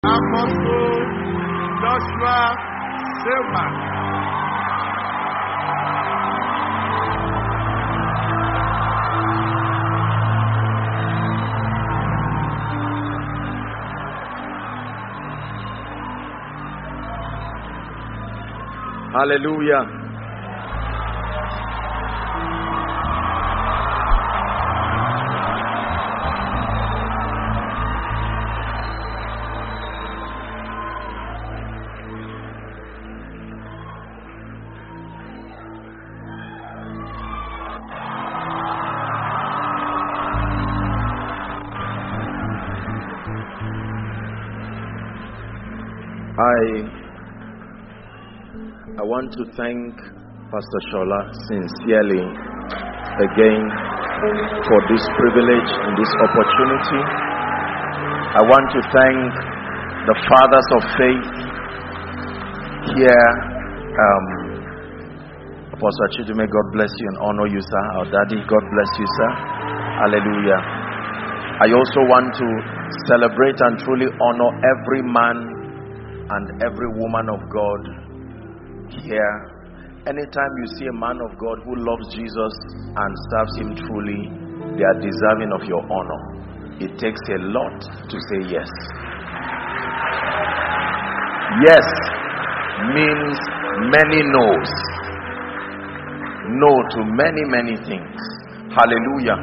Apostle Joshua Selman. Hallelujah. I want to thank Pastor Shola sincerely again for this privilege and this opportunity. I want to thank the fathers of faith here. Apostle Chidume, God bless you and honor you, sir. Our daddy, God bless you, sir. Hallelujah. I also want to celebrate and truly honor every man and every woman of God here. Anytime you see a man of God who loves Jesus and serves him truly, they are deserving of your honor. It takes a lot to say yes. Yes means many no's. No to many, many things. Hallelujah.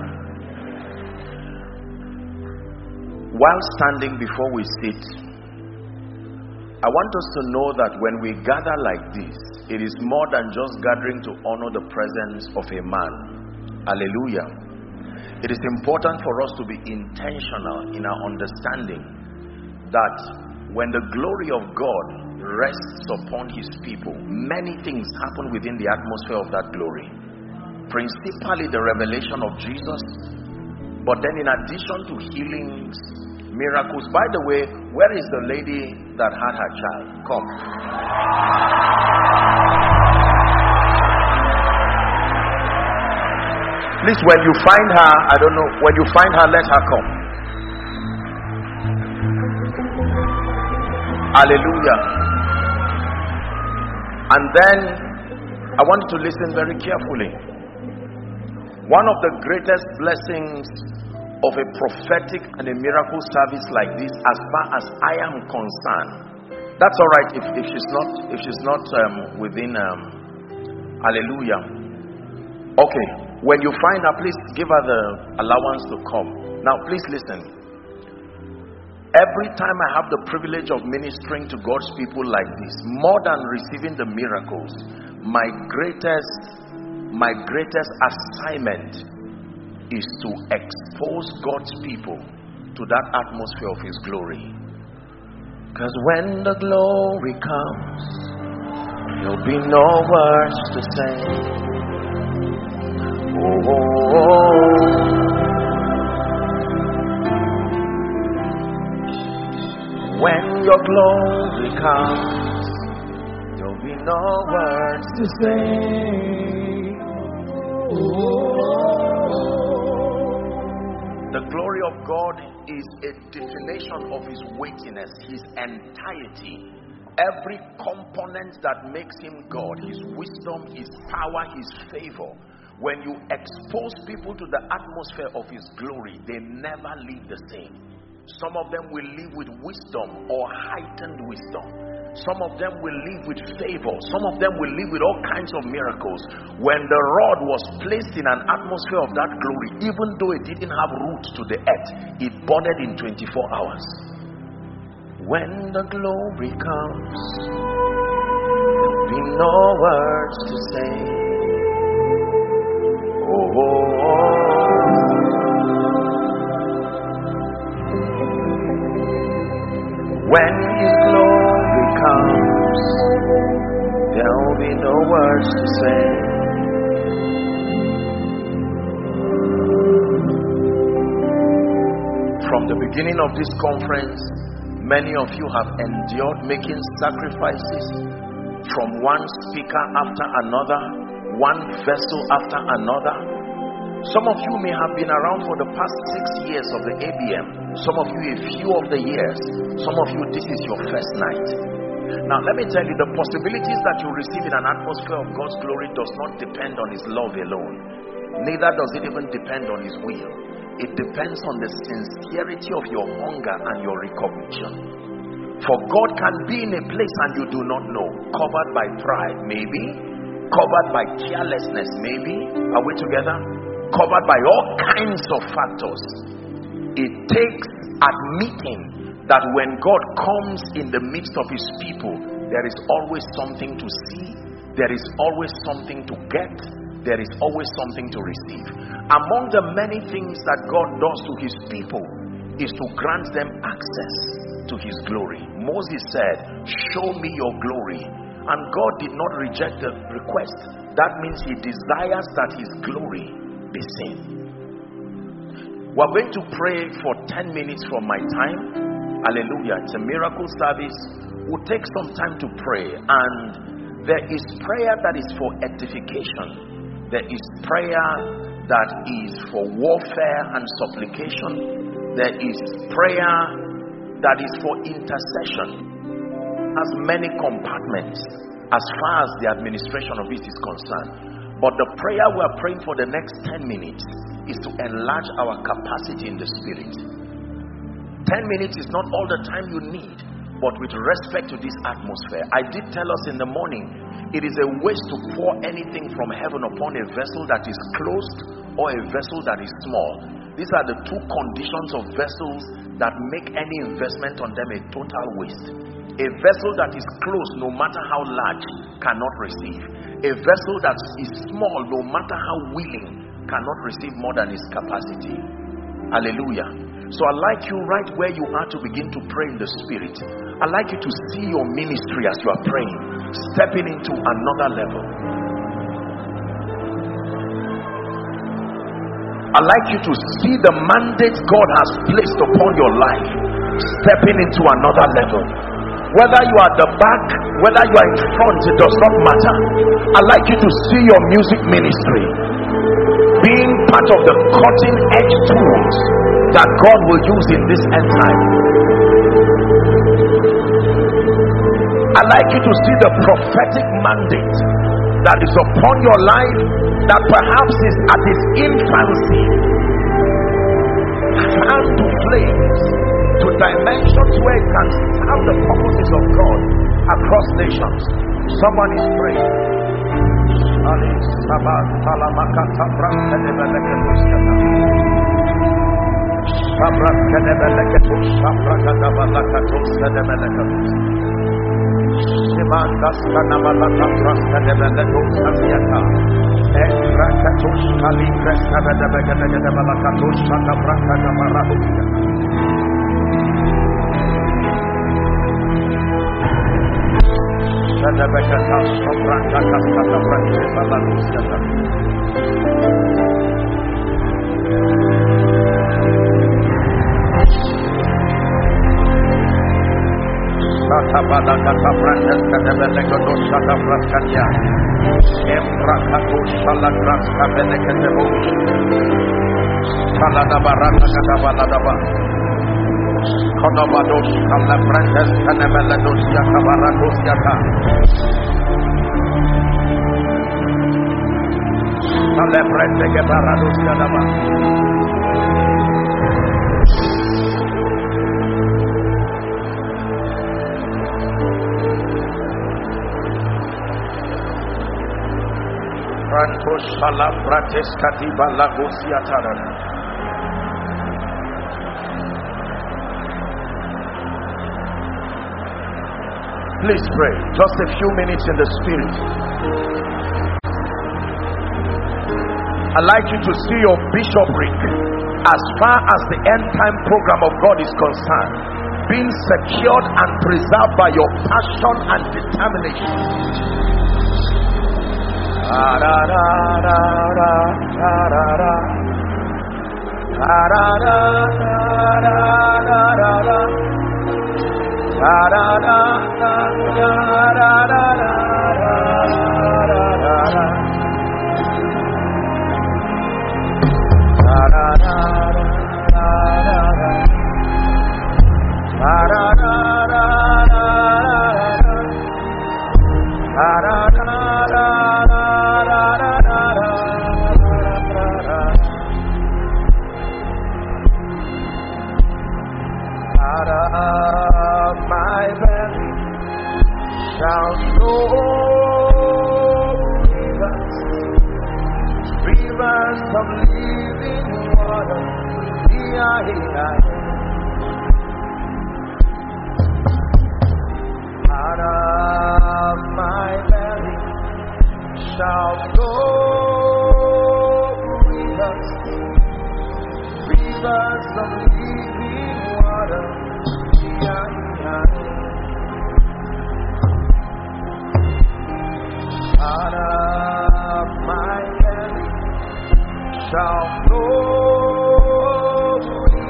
While standing before we sit, I want us to know that when we gather like this, it is more than just gathering to honor the presence of a man. Hallelujah. It is important for us to be intentional in our understanding that when the glory of God rests upon his people, many things happen within the atmosphere of that glory. Principally the revelation of Jesus, but then in addition to healings, miracles. By the way, where is the lady that had her child? Come. Please, when you find her, I don't know, when you find her, let her come. Hallelujah. And then, I want you to listen very carefully. One of the greatest blessings of a prophetic and a miracle service like this, as far as I am concerned, that's all right if she's not within hallelujah. Okay, when you find her, please give her the allowance to come. Now please listen. Every time I have the privilege of ministering to God's people like this, more than receiving the miracles, my greatest assignment is to expose God's people to that atmosphere of his glory. Because when the glory comes, there'll be no words to say. Oh, oh, oh. When your glory comes, there'll be no words to say. Oh. The glory of God is a definition of his weightiness, his entirety. Every component that makes him God, his wisdom, his power, his favor. When you expose people to the atmosphere of his glory, they never leave the same. Some of them will live with wisdom or heightened wisdom. Some of them will live with favor. Some of them will live with all kinds of miracles. When the rod was placed in an atmosphere of that glory, even though it didn't have roots to the earth, it budded in 24 hours. When the glory comes, there'll be no words to say. Oh, oh, oh. When his glory comes, there'll be no words to say. From the beginning of this conference, many of you have endured making sacrifices from one speaker after another, one vessel after another. Some of you may have been around for the past 6 years of the ABM. Some of you a few of the years. Some of you this is your first night. Now let me tell you, the possibilities that you receive in an atmosphere of God's glory does not depend on His love alone. Neither does it even depend on His will. It depends on the sincerity of your hunger and your recognition. For God can be in a place and you do not know, covered by pride, maybe, covered by carelessness, maybe. Are we together? Covered by all kinds of factors. It takes admitting that when God comes in the midst of His people, there is always something to see, there is always something to get, there is always something to receive. Among the many things that God does to His people is to grant them access to His glory. Moses said, show me your glory. And God did not reject the request. That means He desires that His glory be seen. We're going to pray for 10 minutes from my time. Hallelujah. It's a miracle service. We'll take some time to pray. And there is prayer that is for edification. There is prayer that is for warfare and supplication. There is prayer that is for intercession. Has many compartments as far as the administration of it is concerned. But the prayer we are praying for the next 10 minutes is to enlarge our capacity in the Spirit. 10 minutes is not all the time you need, but with respect to this atmosphere. I did tell us in the morning, it is a waste to pour anything from heaven upon a vessel that is closed or a vessel that is small. These are the two conditions of vessels that make any investment on them a total waste. A vessel that is closed, no matter how large, cannot receive. A vessel that is small, no matter how willing, cannot receive more than its capacity. Hallelujah. So I'd like you right where you are to begin to pray in the Spirit. I'd like you to see your ministry as you are praying, stepping into another level. I'd like you to see the mandate God has placed upon your life, stepping into another level. Whether you are at the back, whether you are in front, it does not matter. I'd like you to see your music ministry being part of the cutting edge tools that God will use in this end time. I'd like you to see the prophetic mandate that is upon your life, that perhaps is at its infancy, fan to flames, to dimensions where it can serve the purposes of God across nations. Someone is praying. Please pray. Just a few minutes in the Spirit. I'd like you to see your bishopric as far as the end time program of God is concerned, being secured and preserved by your passion and determination. shall flow rivers of living water. Out of my belly shall flow rivers of living water. Out of my belly shall flow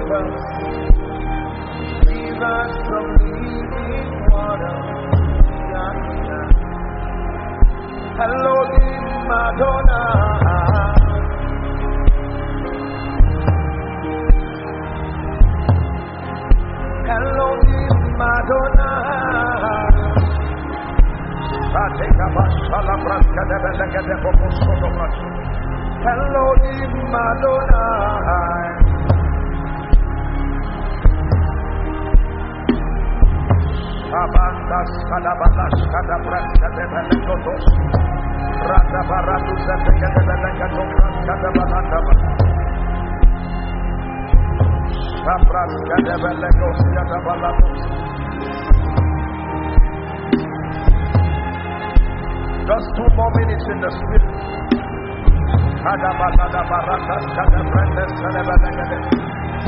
rivers of living water. Hello, Madonna. Hello, Madonna. Hello, Madonna. Abandas kadabalas kadabras kadabalakotos radabaratus kadabalakotos kadabalakotos sabras kadabalakotos kadabalakotos. Just 2 more minutes in the spirit. Kadabalakotos kadabrandes kadabalakotos.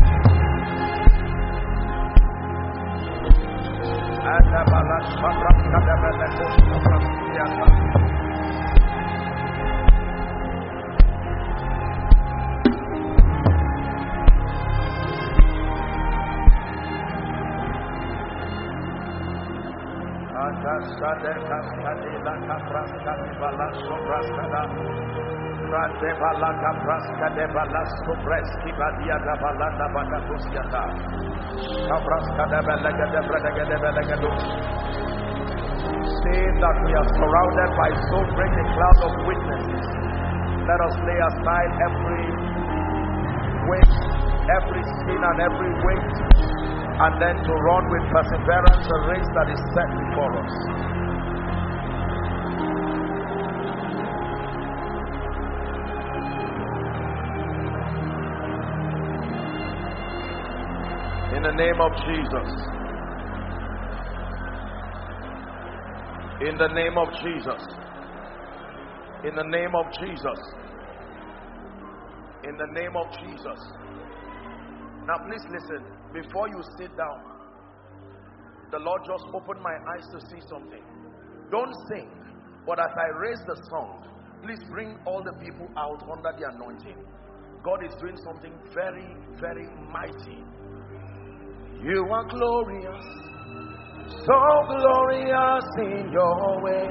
Saying that we are surrounded by so great a cloud of witnesses, let us lay aside every weight, every sin and every weight, and then to run with perseverance a race that is set before us. In the name of Jesus. In the name of Jesus. In the name of Jesus. In the name of Jesus. Now please listen. Before you sit down, the Lord just opened my eyes to see something. Don't sing, but as I raise the song, please bring all the people out under the anointing. God is doing something very, very mighty. You are glorious, so glorious in your way.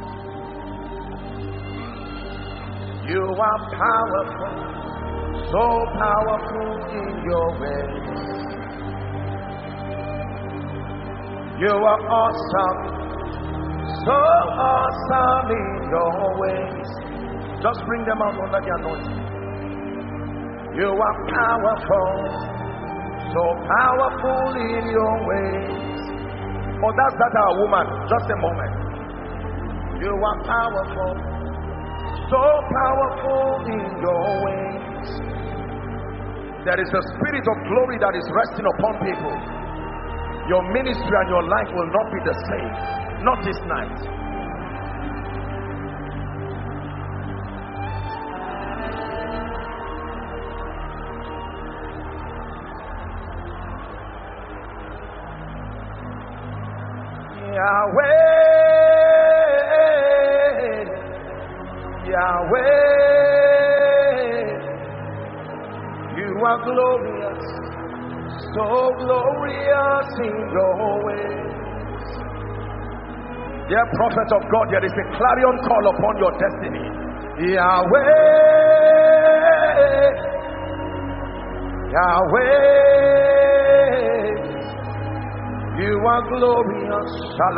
You are powerful, so powerful in your way. You are awesome, so awesome in your ways. Just bring them out under the anointing. You are powerful, so powerful in your ways. Oh, that's that our woman. Just a moment. You are powerful, so powerful in your ways. There is a spirit of glory that is resting upon people. Your ministry and your life will not be the same. Not this night. Yahweh, Yahweh, you are glorious, so glorious in your ways. Dear prophet of God, there is a clarion call upon your destiny. Yahweh, Yahweh, you are glorious.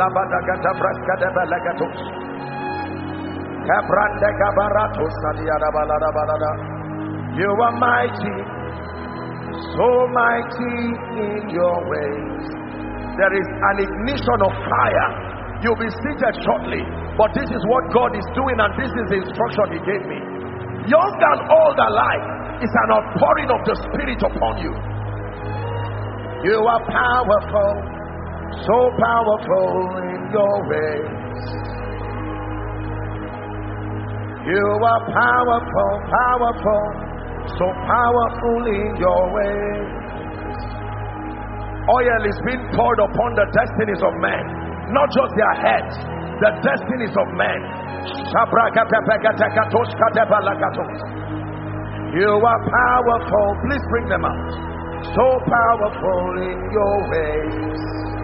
You are mighty, so mighty in your ways. There is an ignition of fire You'll be seated shortly. But this is what God is doing, and this is the instruction He gave me. Young and old alike is an outpouring of the Spirit upon you. You are powerful, so powerful in your ways. You are powerful, powerful, so powerful in your ways. Oil is being poured upon the destinies of men, not just their heads, the destinies of men. You are powerful. Please bring them out. So powerful in your ways.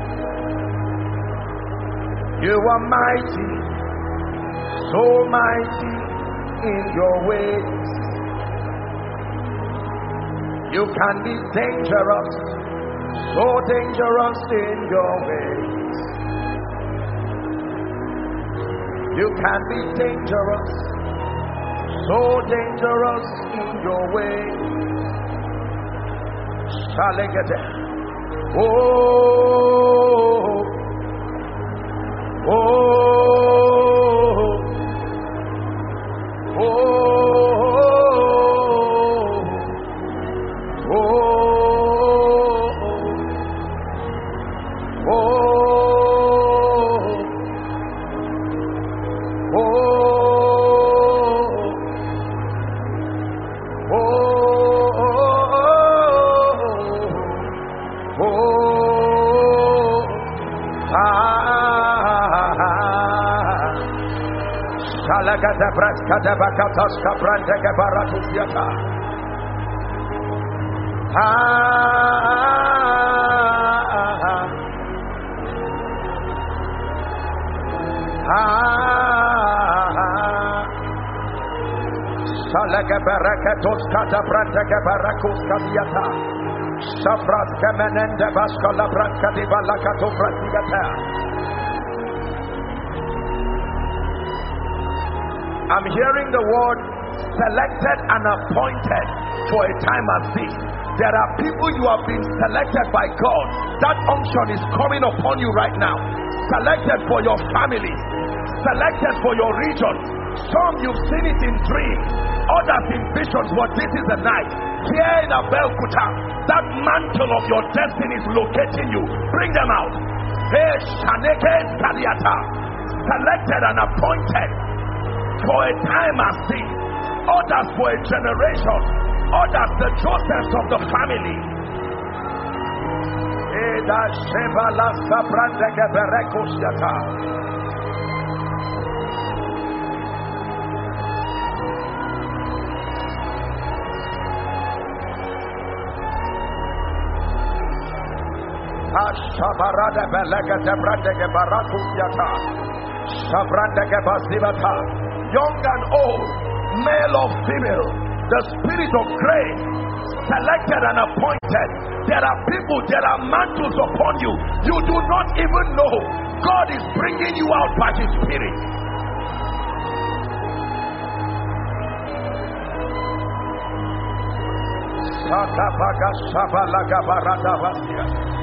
You are mighty, so mighty in your ways. You can be dangerous, so dangerous in your ways. You can be dangerous, so dangerous in your ways. Shall I get it? Oh, oh, oh, oh, oh, I'm hearing the word selected and appointed for a time as this. There are people you have been selected by God. That unction is coming upon you right now. Selected for your family, selected for your region. Some you've seen it in dreams, others in visions, but this is the night. Here in Abeokuta, that mantle of your destiny is locating you. Bring them out. Hey, Shaneke Kadiata, selected and appointed for a time as this. Others for a generation. Others the Josephs of the family. Eda Shevala Sabrandeke Berekoshata. Shabarada Belega Debrandeke Barakusyata. Shabrandeke Basivata. Young and old, male or female, the spirit of grace, selected and appointed. There are people, there are mantles upon you. You do not even know. God is bringing you out by His Spirit. Sakabaga Shabalaga Barada Vasia.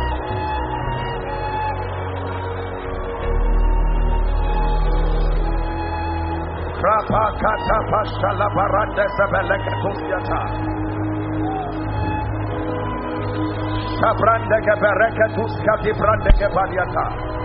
Rapakata Pashala Baranda Sabelekatusiata Sabranda Gaberekatuscati Branda Gabaliata.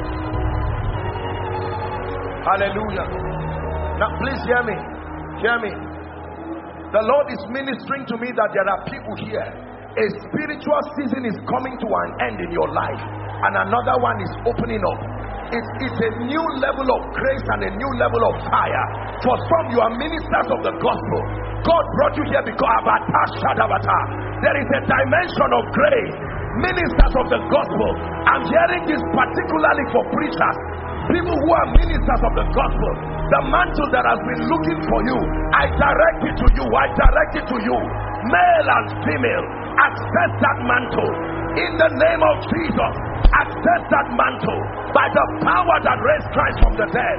Hallelujah. Now please hear me. Hear me. The Lord is ministering to me that there are people here. A spiritual season is coming to an end in your life, and another one is opening up. It's a new level of grace and a new level of fire. For some, you are ministers of the gospel. God brought you here because there is a dimension of grace. Ministers of the gospel. I'm hearing this particularly for preachers, people who are ministers of the gospel. The mantle that has been looking for you, I direct it to you. I direct it to you. Male and female, access that mantle in the name of Jesus. Access that mantle by the power that raised Christ from the dead.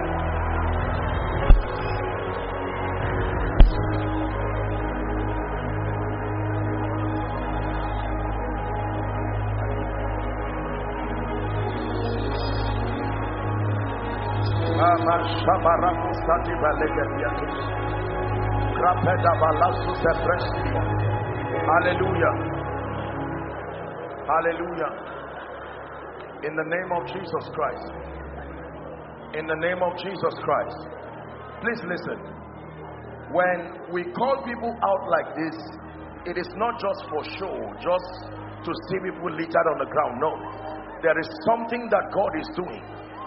Hallelujah. Hallelujah. In the name of Jesus Christ. In the name of Jesus Christ. Please listen. When we call people out like this, it is not just for show, just to see people littered on the ground. No. There is something that God is doing.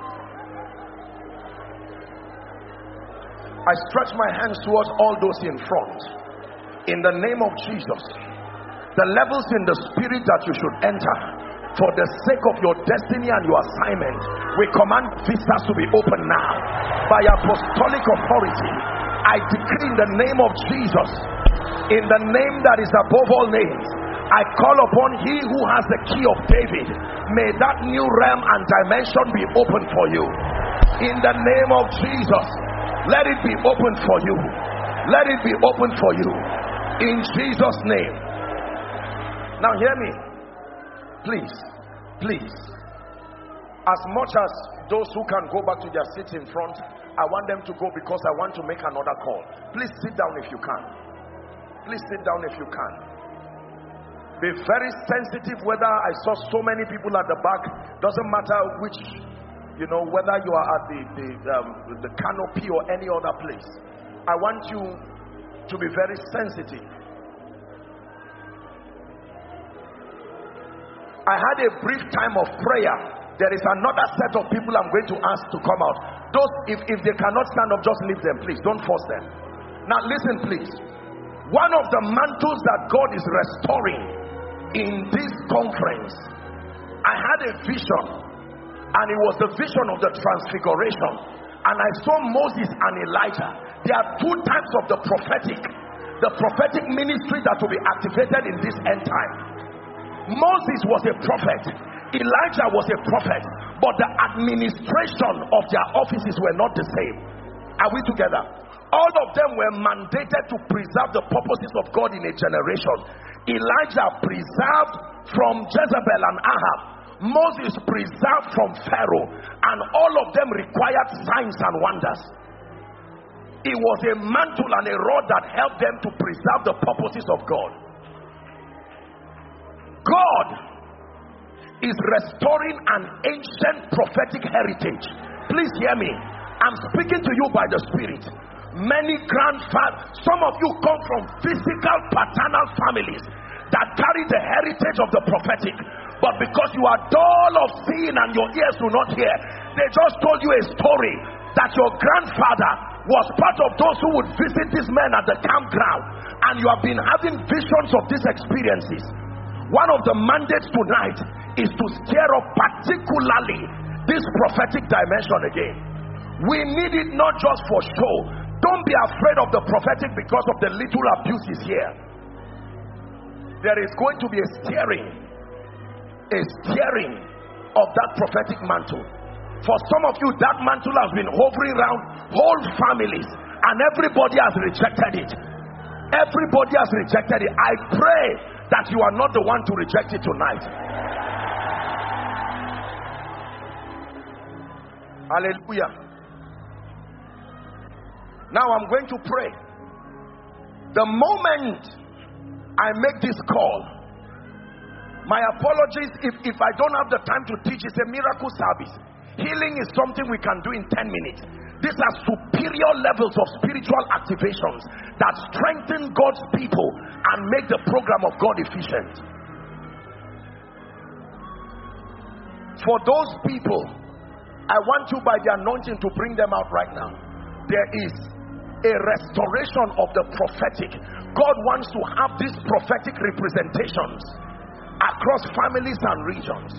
I stretch my hands towards all those in front. In the name of Jesus, the levels in the spirit that you should enter for the sake of your destiny and your assignment, we command vistas to be open now. By apostolic authority, I decree in the name of Jesus, in the name that is above all names, I call upon he who has the key of David. May that new realm and dimension be open for you. In the name of Jesus, let it be open for you. Let it be open for you. In Jesus' name. Now hear me. Please, please. As much as those who can go back to their seats in front, I want them to go because I want to make another call. Please sit down if you can. Please sit down if you can. Be very sensitive whether I saw so many people at the back. Doesn't matter which, whether you are at the canopy or any other place. I want you to be very sensitive. I had a brief time of prayer. There is another set of people I'm going to ask to come out. Those, if they cannot stand up, just leave them, please. Don't force them. Now listen, please. One of the mantles that God is restoring in this conference, I had a vision, and it was the vision of the transfiguration, and I saw Moses and Elijah. There are two types of the prophetic ministry that will be activated in this end time. Moses was a prophet, Elijah was a prophet, but the administration of their offices were not the same. Are we together? All of them were mandated to preserve the purposes of God in a generation. Elijah preserved from Jezebel and Ahab. Moses preserved from Pharaoh. And all of them required signs and wonders. It was a mantle and a rod that helped them to preserve the purposes of God. God is restoring an ancient prophetic heritage. Please hear me. I'm speaking to you by the Spirit. Many grandfathers, some of you come from physical paternal families that carry the heritage of the prophetic, but because you are dull of seeing and your ears do not hear, they just told you a story that your grandfather was part of those who would visit these men at the campground, and you have been having visions of these experiences. One of the mandates tonight is to stir up particularly this prophetic dimension again. We need it not just for show. Don't be afraid of the prophetic because of the little abuses here. There is going to be a stirring of that prophetic mantle. For some of you, that mantle has been hovering around whole families, and everybody has rejected it. Everybody has rejected it. I pray that you are not the one to reject it tonight. Hallelujah. Now I'm going to pray. The moment I make this call, my apologies if I don't have the time to teach. It's a miracle service. Healing is something we can do in 10 minutes. These are superior levels of spiritual activations that strengthen God's people and make the program of God efficient. For those people, I want you by the anointing to bring them out right now. There is a restoration of the prophetic. God wants to have these prophetic representations across families and regions.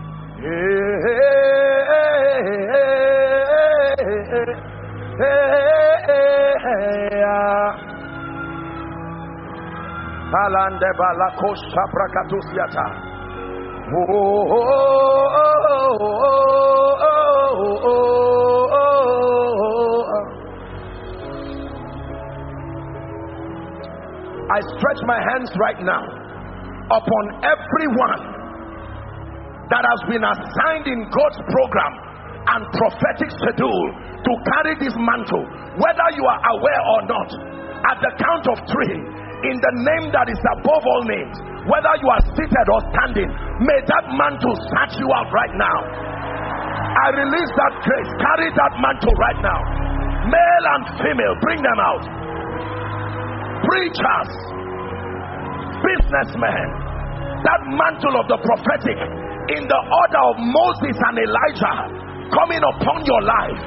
I stretch my hands right now upon everyone that has been assigned in God's program and prophetic schedule to carry this mantle, whether you are aware or not. At the count of 3, in the name that is above all names, whether you are seated or standing, may that mantle snatch you out right now. I release that grace. Carry that mantle right now. Male and female, bring them out. Preachers, businessmen, that mantle of the prophetic in the order of Moses and Elijah coming upon your life.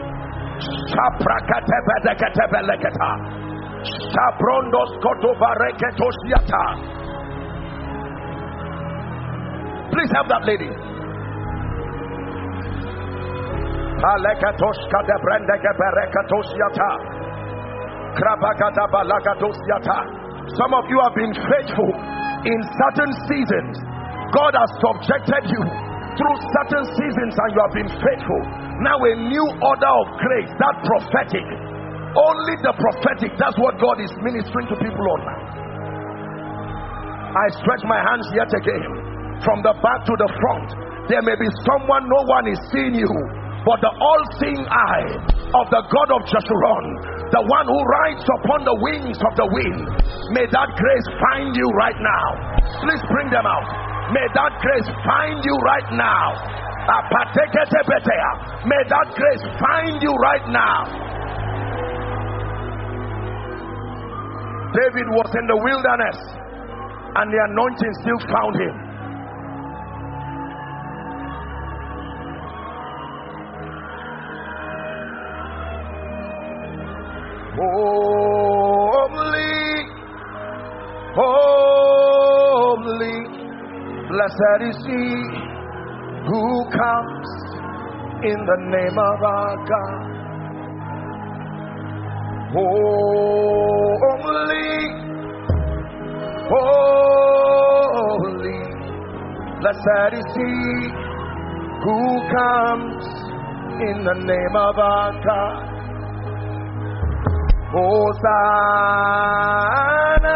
Please help that lady. Some of you have been faithful in certain seasons. God has subjected you through certain seasons and you have been faithful. Now a new order of grace, that prophetic, only the prophetic, that's what God is ministering to people on now. I stretch my hands yet again, from the back to the front. There may be someone, no one is seeing you, but the all-seeing eye of the God of Jeshurun, the one who rides upon the wings of the wind, may that grace find you right now. Please bring them out. May that grace find you right now. May that grace find you right now. David was in the wilderness and the anointing still found him. Holy, blessed is he who comes in the name of our God. Holy, blessed is he who comes in the name of our God. Hosanna,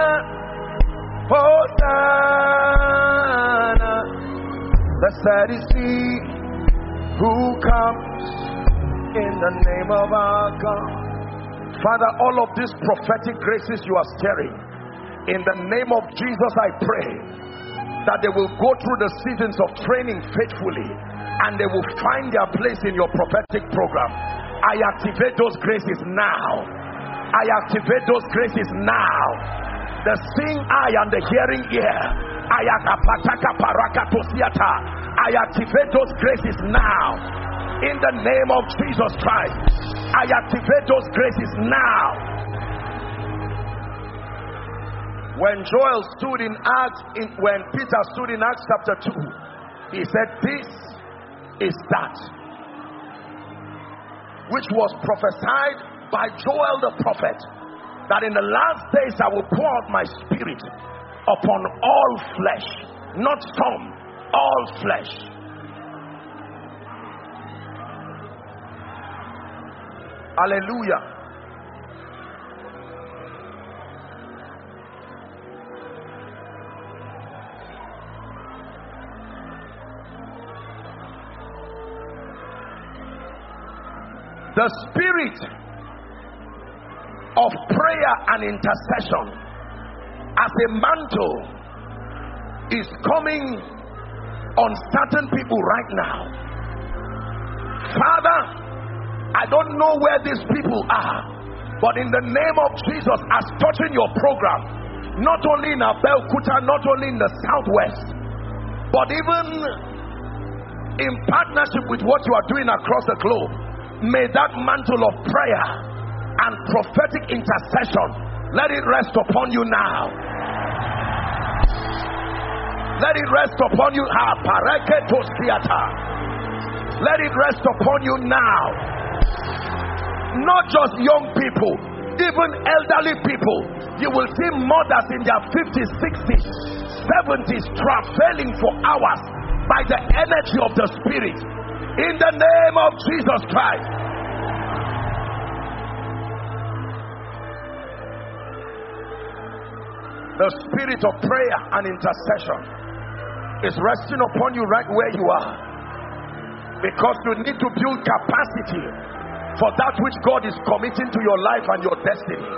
Hosanna, blessed is he who comes in the name of our God. Father, all of these prophetic graces you are stirring, in the name of Jesus I pray that they will go through the seasons of training faithfully and they will find their place in your prophetic program. I activate those graces now. I activate those graces now. The seeing eye and the hearing ear. I activate those graces now. In the name of Jesus Christ, I activate those graces now. When Joel stood in Acts, when Peter stood in Acts chapter 2, he said, "This is that which was prophesied by Joel the prophet, that in the last days I will pour out my spirit upon all flesh," not some, all flesh. Hallelujah. The spirit of prayer and intercession as a mantle is coming on certain people right now. Father, I don't know where these people are, but in the name of Jesus, as touching your program, not only in Abeokuta, not only in the southwest, but even in partnership with what you are doing across the globe, may that mantle of prayer and prophetic intercession, let it rest upon you now. Let it rest upon you. Let it rest upon you now. Not just young people, even elderly people. You will see mothers in their 50s, 60s, 70s traveling for hours by the energy of the Spirit. In the name of Jesus Christ. The spirit of prayer and intercession is resting upon you right where you are. Because you need to build capacity for that which God is committing to your life and your destiny.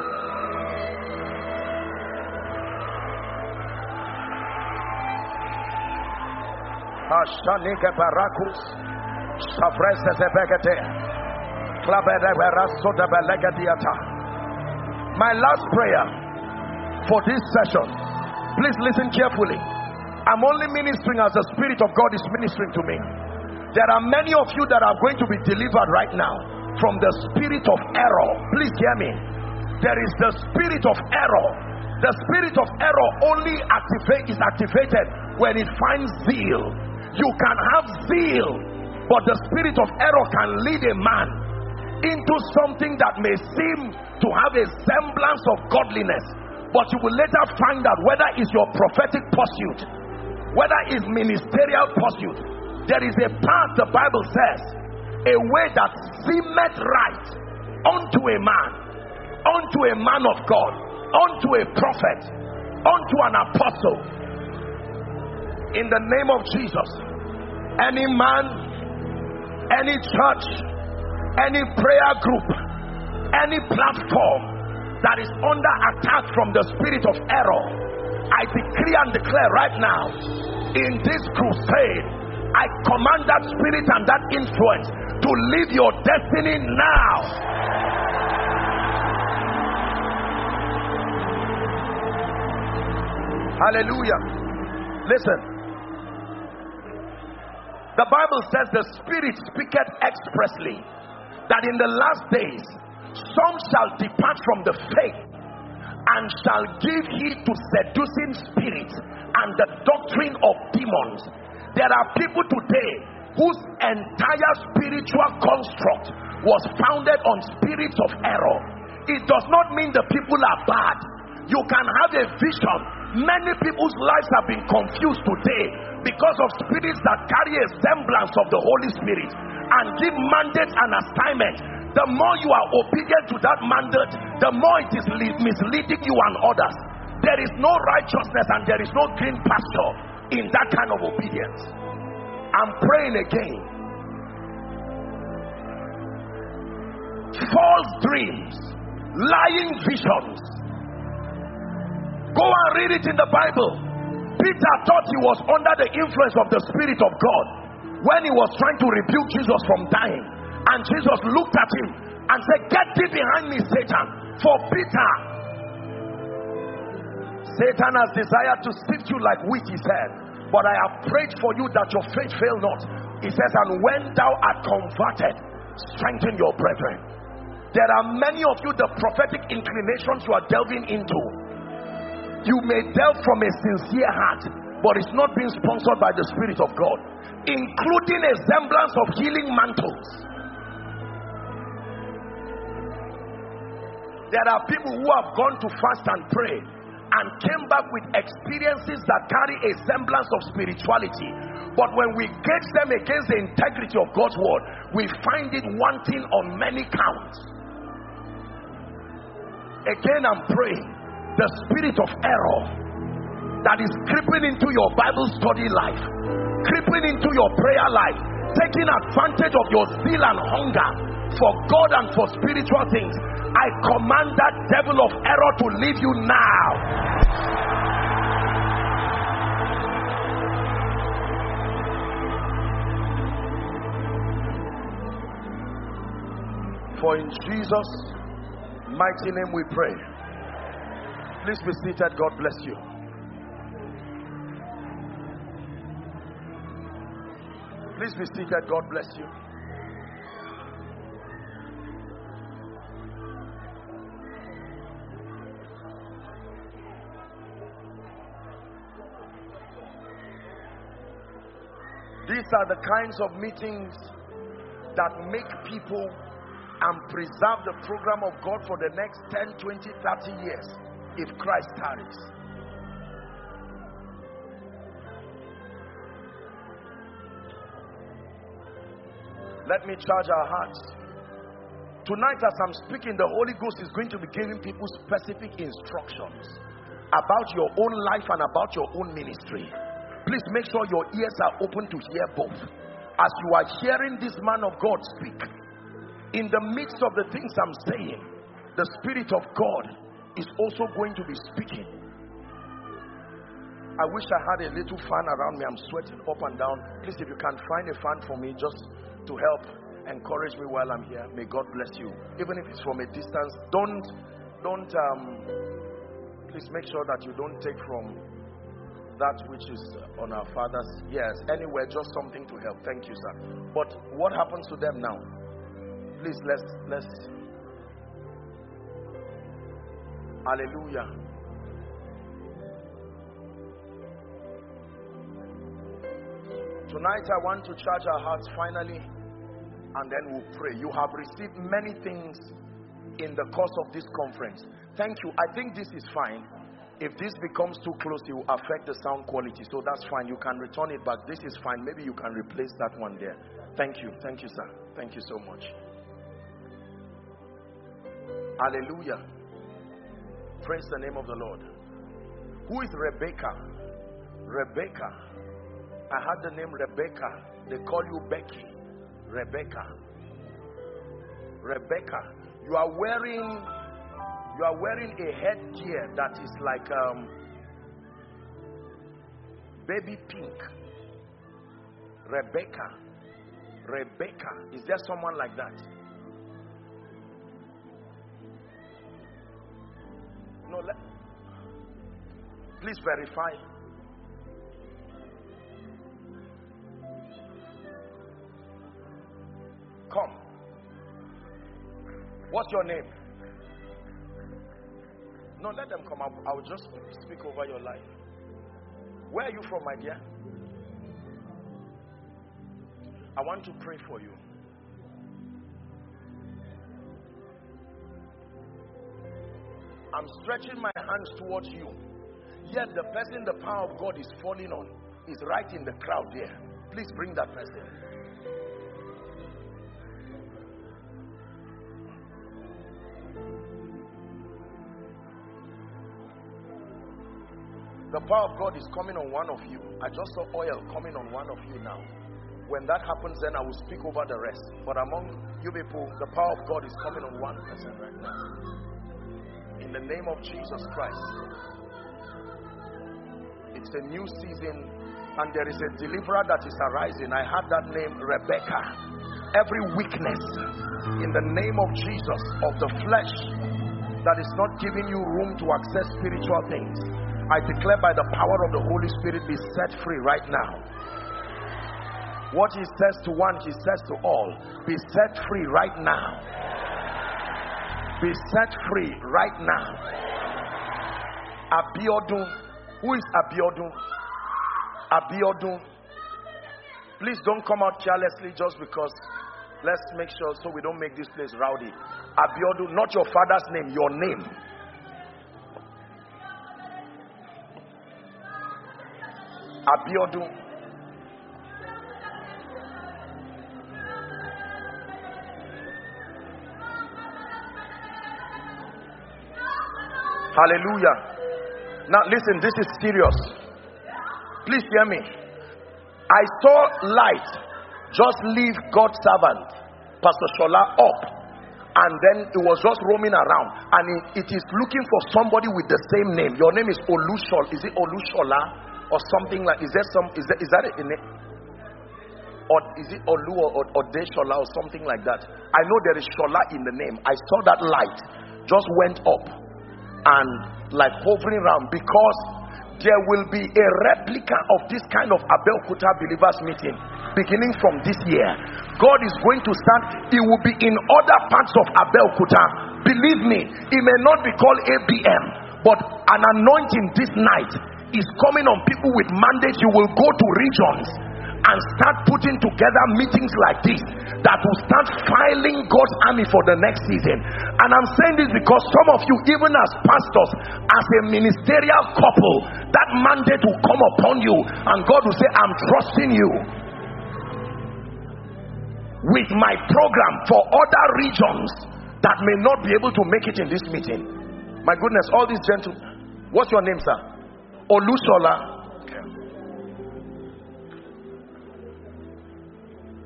My last prayer for this session, please listen carefully. I'm only ministering as the Spirit of God is ministering to me. There are many of you that are going to be delivered right now from the spirit of error. Please hear me. There is the spirit of error. The spirit of error only is activated when it finds zeal. You can have zeal, but the spirit of error can lead a man into something that may seem to have a semblance of godliness, but you will later find out whether it's your prophetic pursuit, whether it's ministerial pursuit. There is a path, the Bible says, a way that seemeth right unto a man of God, unto a prophet, unto an apostle. In the name of Jesus, any man, any church, any prayer group, any platform that is under attack from the spirit of error, I decree and declare right now, in this crusade, I command that spirit and that influence to leave your destiny now. Hallelujah. Listen. The Bible says the Spirit speaketh expressly that in the last days some shall depart from the faith and shall give heed to seducing spirits and the doctrine of demons. There are people today whose entire spiritual construct was founded on spirits of error. It does not mean the people are bad. You can have a vision. Many people's lives have been confused today because of spirits that carry a semblance of the Holy Spirit and give mandate and assignment. The more you are obedient to that mandate, the more it is misleading you and others. There is no righteousness and there is no green pasture in that kind of obedience. I'm praying again. False dreams, lying visions. Go and read it in the Bible. Peter thought he was under the influence of the Spirit of God when he was trying to rebuke Jesus from dying. And Jesus looked at him and said, "Get thee behind me, Satan." For Peter, Satan has desired to sift you like wheat, he said, but I have prayed for you that your faith fail not. He says, "And when thou art converted, strengthen your brethren." There are many of you, the prophetic inclinations you are delving into, you may delve from a sincere heart, but it's not being sponsored by the Spirit of God, including a semblance of healing mantles. There are people who have gone to fast and pray and came back with experiences that carry a semblance of spirituality, but when we gauge them against the integrity of God's word, we find it wanting on many counts. Again, I'm praying, the spirit of error that is creeping into your Bible study life, creeping into your prayer life, taking advantage of your zeal and hunger for God and for spiritual things, I command that devil of error to leave you now. For in Jesus' mighty name we pray. Please be seated. God bless you. Please be seated. God bless you. These are the kinds of meetings that make people and preserve the program of God for the next 10, 20, 30 years if Christ tarries. Let me charge our hearts. Tonight as I'm speaking, the Holy Ghost is going to be giving people specific instructions about your own life and about your own ministry. Please make sure your ears are open to hear both. as you are hearing this man of God speak, in the midst of the things I'm saying, the Spirit of God is also going to be speaking. I wish I had a little fan around me. I'm sweating up and down. Please, if you can find a fan for me, just to help encourage me while I'm here. May God bless you. Even if it's from a distance, please make sure that you don't take from that which is on our Father's. Yes, anywhere, just something to help. Thank you, sir. But what happens to them now? Please, let's. Hallelujah. Tonight I want to charge our hearts finally, and then we'll pray. You have received many things in the course of this conference. Thank you. I think this is fine. If this becomes too close, it will affect the sound quality, so that's fine. You can return it back. This is fine. Maybe you can replace that one there. Thank you. Thank you, sir. Thank you so much. Hallelujah. Praise the name of the Lord. Who is Rebecca? Rebecca. I had the name Rebecca. They call you Becky. Rebecca. Rebecca. You are wearing a headgear that is like baby pink. Rebecca. Rebecca. Is there someone like that? No, please verify. Come. What's your name? No, let them come up. I'll just speak over your life. Where are you from, my dear? I want to pray for you. I'm stretching my hands towards you. Yet the person the power of God is falling on is right in the crowd there. Please bring that person. The power of God is coming on one of you. I just saw oil coming on one of you now. When that happens, then I will speak over the rest. But among you people, the power of God is coming on one person right now. In the name of Jesus Christ. It's a new season, and there is a deliverer that is arising. I had that name, Rebecca. Every weakness in the name of Jesus, of the flesh, that is not giving you room to access spiritual things, I declare by the power of the Holy Spirit, be set free right now. What he says to one, he says to all. Be set free right now. Be set free right now. Abiodun. Who is Abiodun? Abiodun. Please don't come out carelessly just because. Let's make sure so we don't make this place rowdy. Abiodun, not your father's name, your name. Abiodun. Hallelujah. Now listen, this is serious. Please hear me. I saw light just leave God's servant, Pastor Shola, up. And then it was just roaming around. And it is looking for somebody with the same name. Your name is Olushola. Is it Olushola? Or something like, is that a name? Or is it Olu or Deshola or something like that? I know there is Shola in the name. I saw that light just went up and like hovering around, because there will be a replica of this kind of Abeokuta believers meeting beginning from this year. God is going to start. It will be in other parts of Abeokuta. Believe me, it may not be called ABM, but an anointing this night is coming on people with mandates. You will go to regions and start putting together meetings like this that will start filing God's army for the next season. And I'm saying this because some of you, even as pastors, as a ministerial couple, that mandate will come upon you and God will say, I'm trusting you with my program for other regions that may not be able to make it in this meeting. My goodness, all these gentlemen. What's your name, sir? Olusola. Okay.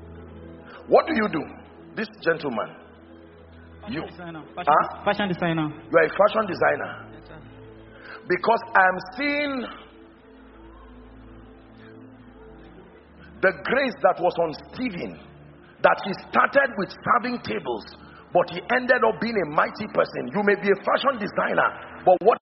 What do you do? This gentleman. Fashion designer. Huh? Fashion designer. You are a fashion designer. Yes, sir. Because I'm seeing the grace that was on Stephen, that he started with serving tables, but he ended up being a mighty person. You may be a fashion designer, but what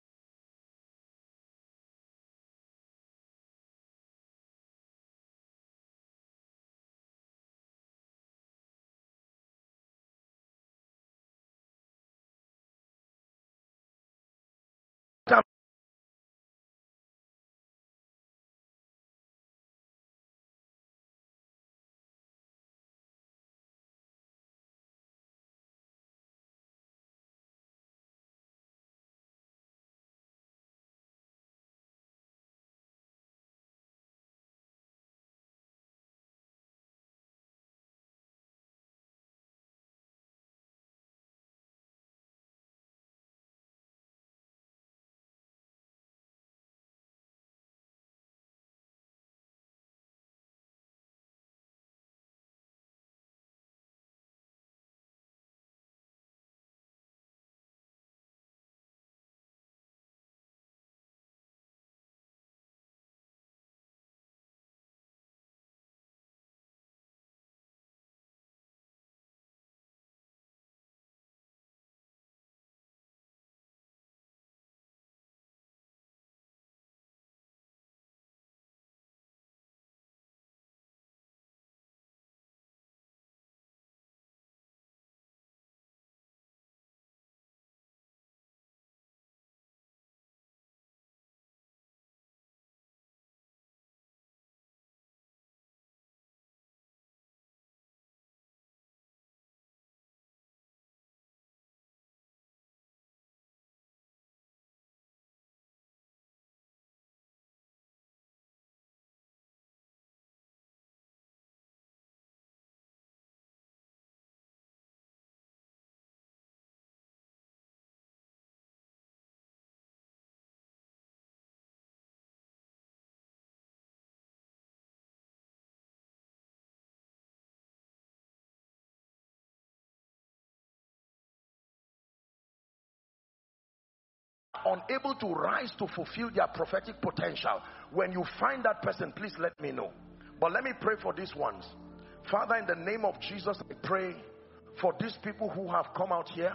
unable to rise to fulfill their prophetic potential, when you find that person, please let me know. But let me pray for these ones. Father, in the name of Jesus, I pray for these people who have come out here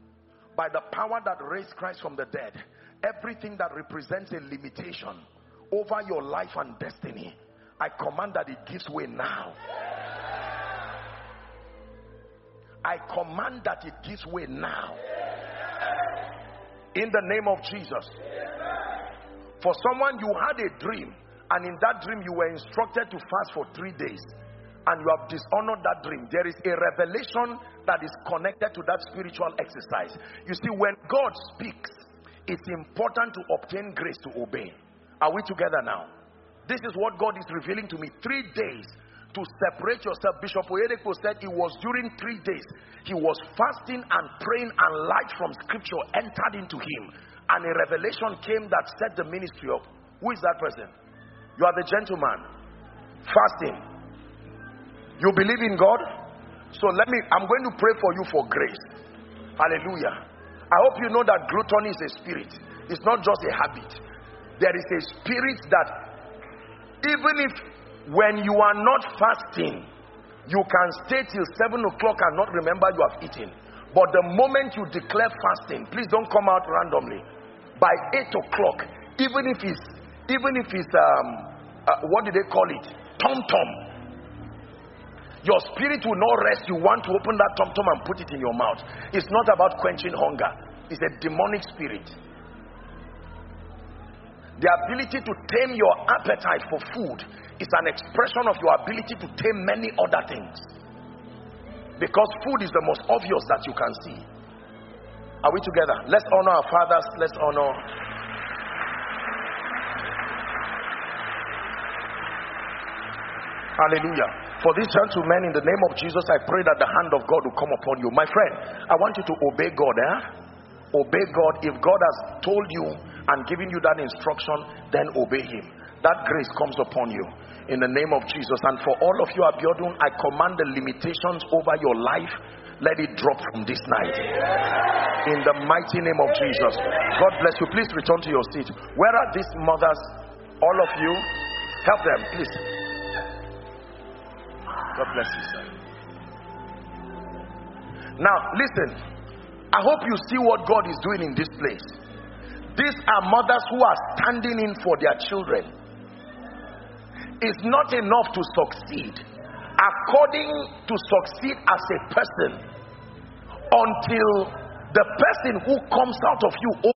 by the power that raised Christ from the dead. Everything that represents a limitation over your life and destiny, I command that it gives way now. I command that it gives way now. In the name of Jesus. For someone, you had a dream, and in that dream you were instructed to fast for 3 days, and you have dishonored that dream. There is a revelation that is connected to that spiritual exercise. You see, when God speaks, it's important to obtain grace to obey. Are we together now? This is what God is revealing to me. 3 days to separate yourself. Bishop Oyedepo said it was during 3 days he was fasting and praying, and light from scripture entered into him, and a revelation came that set the ministry up. Who is that person? You are the gentleman. Fasting. You believe in God? So I'm going to pray for you for grace. Hallelujah. I hope you know that gluttony is a spirit. It's not just a habit. There is a spirit that even if when you are not fasting, you can stay till 7 o'clock and not remember you have eaten. But the moment you declare fasting, please don't come out randomly. By 8 o'clock, even if it's what do they call it? Tom-tom. Your spirit will not rest. You want to open that tom-tom and put it in your mouth. It's not about quenching hunger. It's a demonic spirit. The ability to tame your appetite for food is an expression of your ability to tame many other things. Because food is the most obvious that you can see. Are we together? Let's honor our fathers. Let's honor. Hallelujah. For these gentlemen, in the name of Jesus, I pray that the hand of God will come upon you. My friend, I want you to obey God. Obey God. If God has told you and given you that instruction, then obey him. that grace comes upon you in the name of Jesus. And for all of you, Abiodun, I command the limitations over your life, let it drop from this night in the mighty name of Jesus. God bless you. Please return to your seat. Where are these mothers? All of you, help them, please. God bless you, sir. Now listen, I hope you see what God is doing in this place. These are mothers who are standing in for their children. It's not enough to succeed. According to succeed as a person, until the person who comes out of you,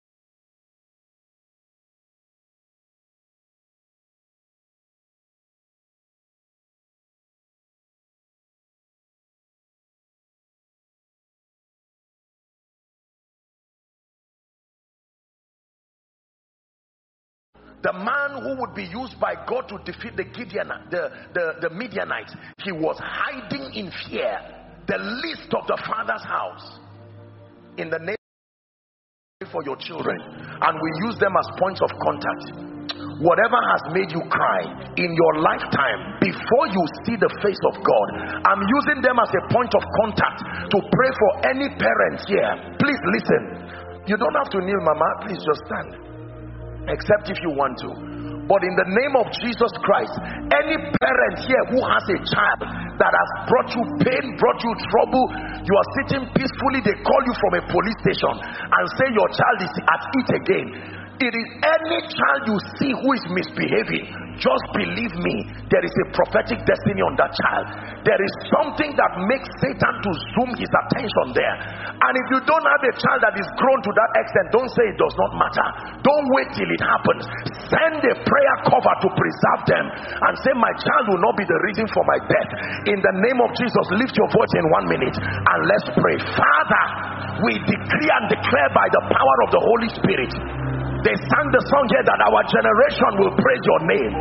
the man who would be used by God to defeat the Midianites, he was hiding in fear, the least of the father's house. In the name for your children, and we use them as points of contact. Whatever has made you cry in your lifetime, before you see the face of God, I'm using them as a point of contact to pray for any parents here. Please listen. You don't have to kneel, mama. Please just stand. Except if you want to. But in the name of Jesus Christ, any parent here who has a child that has brought you pain, brought you trouble, you are sitting peacefully, they call you from a police station and say your child is at it again. It is any child you see who is misbehaving, just believe me, there is a prophetic destiny on that child. There is something that makes Satan to zoom his attention there. And if you don't have a child that is grown to that extent, don't say it does not matter. Don't wait till it happens. Send a prayer cover to preserve them and say, my child will not be the reason for my death. In the name of Jesus, lift your voice in 1 minute and let's pray. Father, we decree and declare by the power of the Holy Spirit. They sang the song here that our generation will praise your name.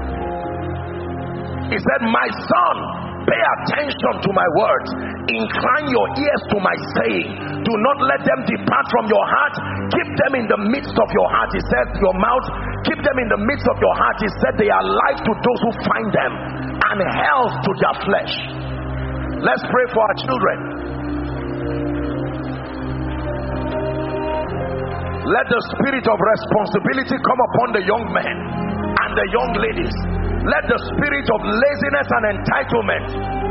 He said, my son, pay attention to my words, incline your ears to my saying, do not let them depart from your heart, keep them in the midst of your heart. He said, your mouth, keep them in the midst of your heart. He said, they are life to those who find them and health to their flesh. Let's pray for our children. Let the spirit of responsibility come upon the young men and the young ladies. Let the spirit of laziness and entitlement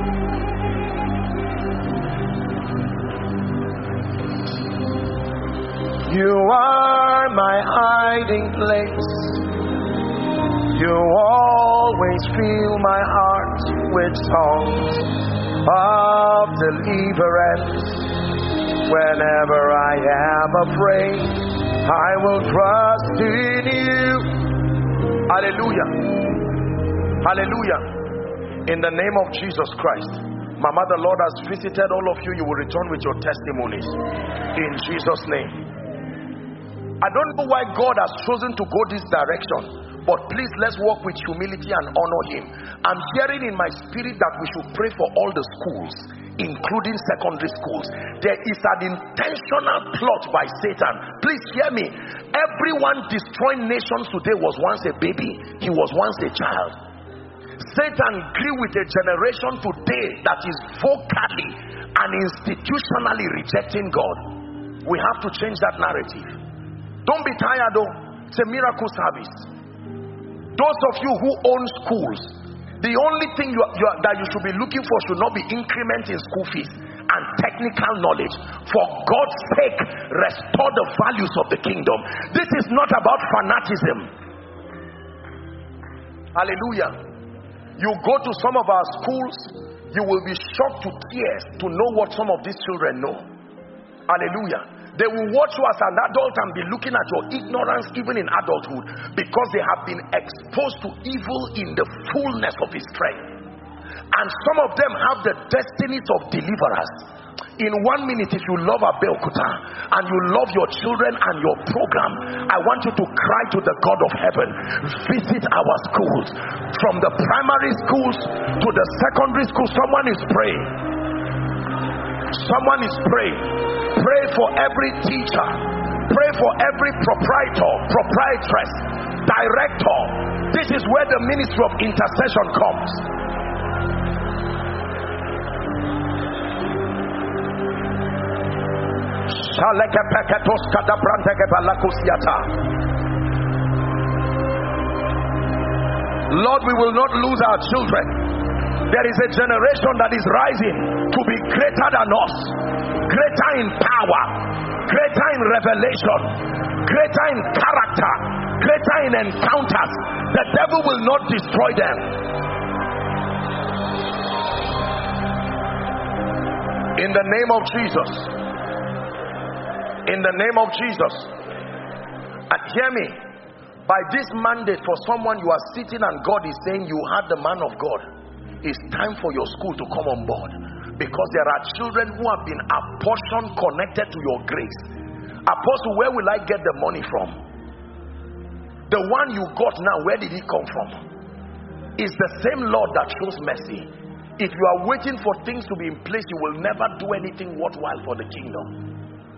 You are my hiding place. You always fill my heart with songs of deliverance. Whenever I am afraid, I will trust in you. Hallelujah. Hallelujah. In the name of Jesus Christ. Mama, the Lord has visited all of you. You will return with your testimonies. In Jesus' name. I don't know why God has chosen to go this direction, but please, let's walk with humility and honor Him. I'm hearing in my spirit that we should pray for all the schools, including secondary schools. There is an intentional plot by Satan. Please hear me. Everyone destroying nations today was once a baby. He was once a child. Satan grew with a generation today that is vocally and institutionally rejecting God. We have to change that narrative. Don't be tired though. It's a miracle service. Those of you who own schools, the only thing that you should be looking for should not be increment in school fees and technical knowledge. For God's sake, restore the values of the kingdom. This is not about fanatism. Hallelujah. You go to some of our schools, you will be shocked to tears to know what some of these children know. Hallelujah. They will watch you as an adult and be looking at your ignorance even in adulthood, because they have been exposed to evil in the fullness of its strength. And some of them have the destinies of deliverers. In 1 minute, if you love Abeokuta and you love your children and your program, I want you to cry to the God of heaven. Visit our schools, from the primary schools to the secondary schools. Someone is praying. Someone is praying. Pray for every teacher. Pray for every proprietor, proprietress. director. This is where the ministry of intercession comes. Lord, we will not lose our children. There is a generation that is rising to be greater than us, greater in power, greater in revelation, greater in character, greater in encounters. The devil will not destroy them. In the name of Jesus. In the name of Jesus. And hear me, by this mandate for someone, you are sitting and God is saying you had the man of God. It's time for your school to come on board, because there are children who have been apportioned connected to your grace. Apostle, where will I get the money from? The one you got now, where did it come from? It's the same Lord that shows mercy. If you are waiting for things to be in place, you will never do anything worthwhile for the kingdom.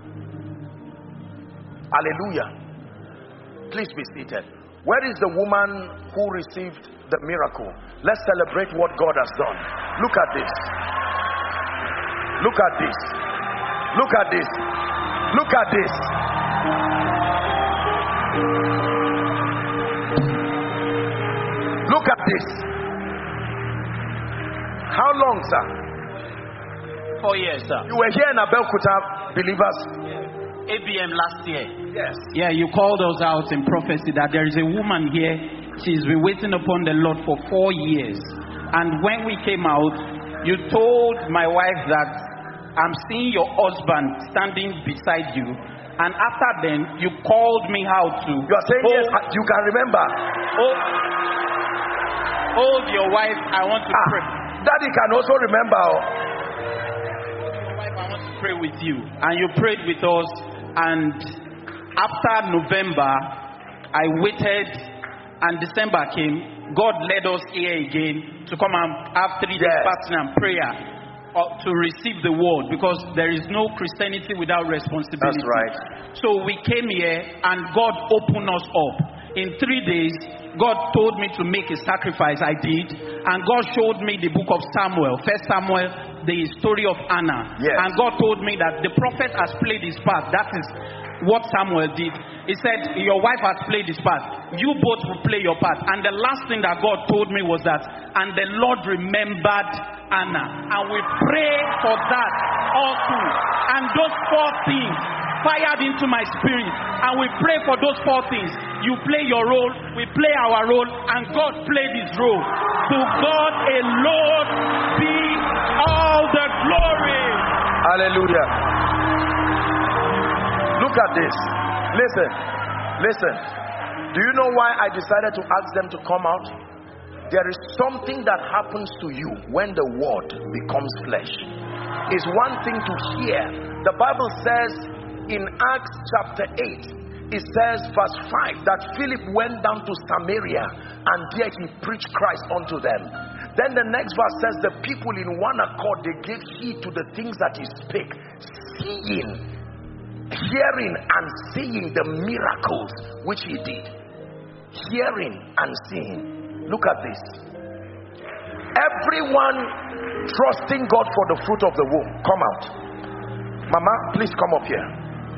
Hallelujah. Please be seated. Where is the woman who received the miracle? Let's celebrate what God has done. Look at this. Look at this. Look at this. Look at this. Look at this. How long, sir? 4 years, sir. You were here in Abeokuta, believers. ABM last year. Yes. Yeah, you called us out in prophecy that there is a woman here. She's been waiting upon the Lord for 4 years. And when we came out, you told my wife that I'm seeing your husband standing beside you. And after then, you called me out to... You are saying yes, you can remember. Hold your wife, I want to pray. Daddy can also remember. Your wife, I want to pray with you. And you prayed with us. And after November, I waited, and December came. God led us here again to come and have 3 days fasting and prayer to receive the word, because there is no Christianity without responsibility. That's right. So we came here and God opened us up. In 3 days, God told me to make a sacrifice. I did. And God showed me the book of Samuel, 1 Samuel, the story of Anna. Yes. And God told me that the prophet has played his part. That is what Samuel did. He said, your wife has played his part. You both will play your part. And the last thing that God told me was that, and the Lord remembered Anna. And we pray for that also. And those 4 things fired into my spirit. And we pray for those 4 things. You play your role, we play our role, and God played his role. To God alone be all the glory. Hallelujah. Look at this. Listen. Listen. Do you know why I decided to ask them to come out? There is something that happens to you when the word becomes flesh. It's one thing to hear. The Bible says in Acts chapter 8, it says verse 5 that Philip went down to Samaria and there he preached Christ unto them. Then the next verse says the people in one accord, they gave heed to the things that he spake, seeing, hearing and seeing the miracles which he did. Hearing and seeing. Look at this. Everyone trusting God for the fruit of the womb. Come out. Mama, please come up here.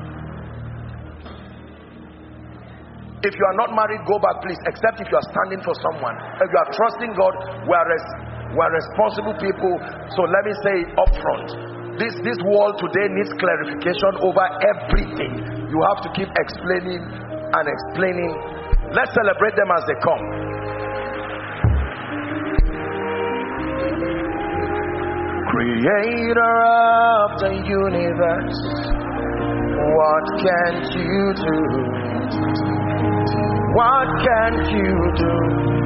If you are not married, go back please, except if you are standing for someone. If you are trusting God, we are responsible people. So let me say it up front. This world today needs clarification over everything. You have to keep explaining and explaining. Let's celebrate them as they come. Creator of the universe, what can't you do? What can't you do?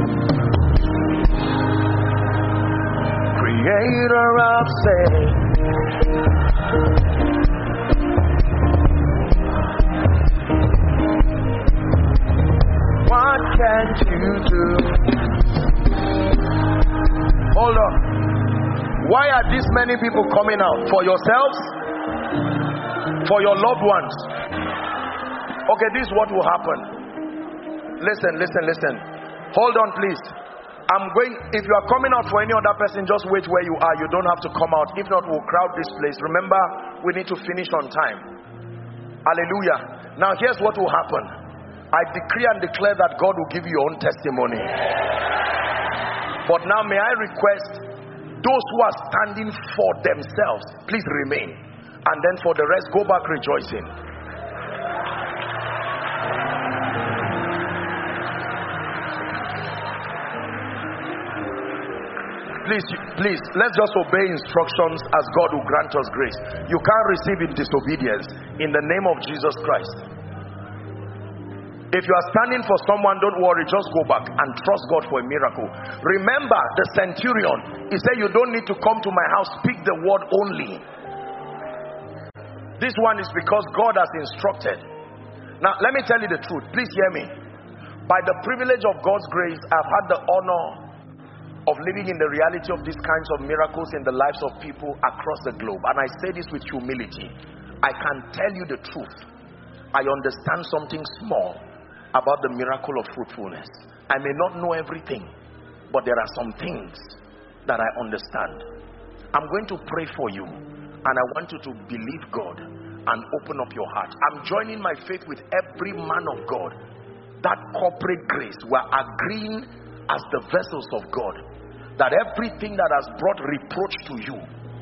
Creator of sin, what can't you do? Hold on. Why are these many people coming out? For yourselves? For your loved ones? Okay, this is what will happen. Listen. Hold on, please. If you are coming out for any other person, just wait where you are. You don't have to come out. If not, we'll crowd this place. Remember, we need to finish on time. Hallelujah. Now, here's what will happen. I decree and declare that God will give you your own testimony. But now, may I request those who are standing for themselves, please remain. And then for the rest, go back rejoicing. Please, let's just obey instructions as God will grant us grace. You can't receive in disobedience in the name of Jesus Christ. If you are standing for someone, don't worry, just go back and trust God for a miracle. Remember the centurion, he said, you don't need to come to my house, speak the word only. This one is because God has instructed. Now let me tell you the truth, please hear me. By the privilege of God's grace, I've had the honor of living in the reality of these kinds of miracles in the lives of people across the globe. And I say this with humility. I can tell you the truth. I understand something small about the miracle of fruitfulness. I may not know everything, but there are some things that I understand. I'm going to pray for you, and I want you to believe God and open up your heart. I'm joining my faith with every man of God. That corporate grace, we're agreeing as the vessels of God, that everything that has brought reproach to you,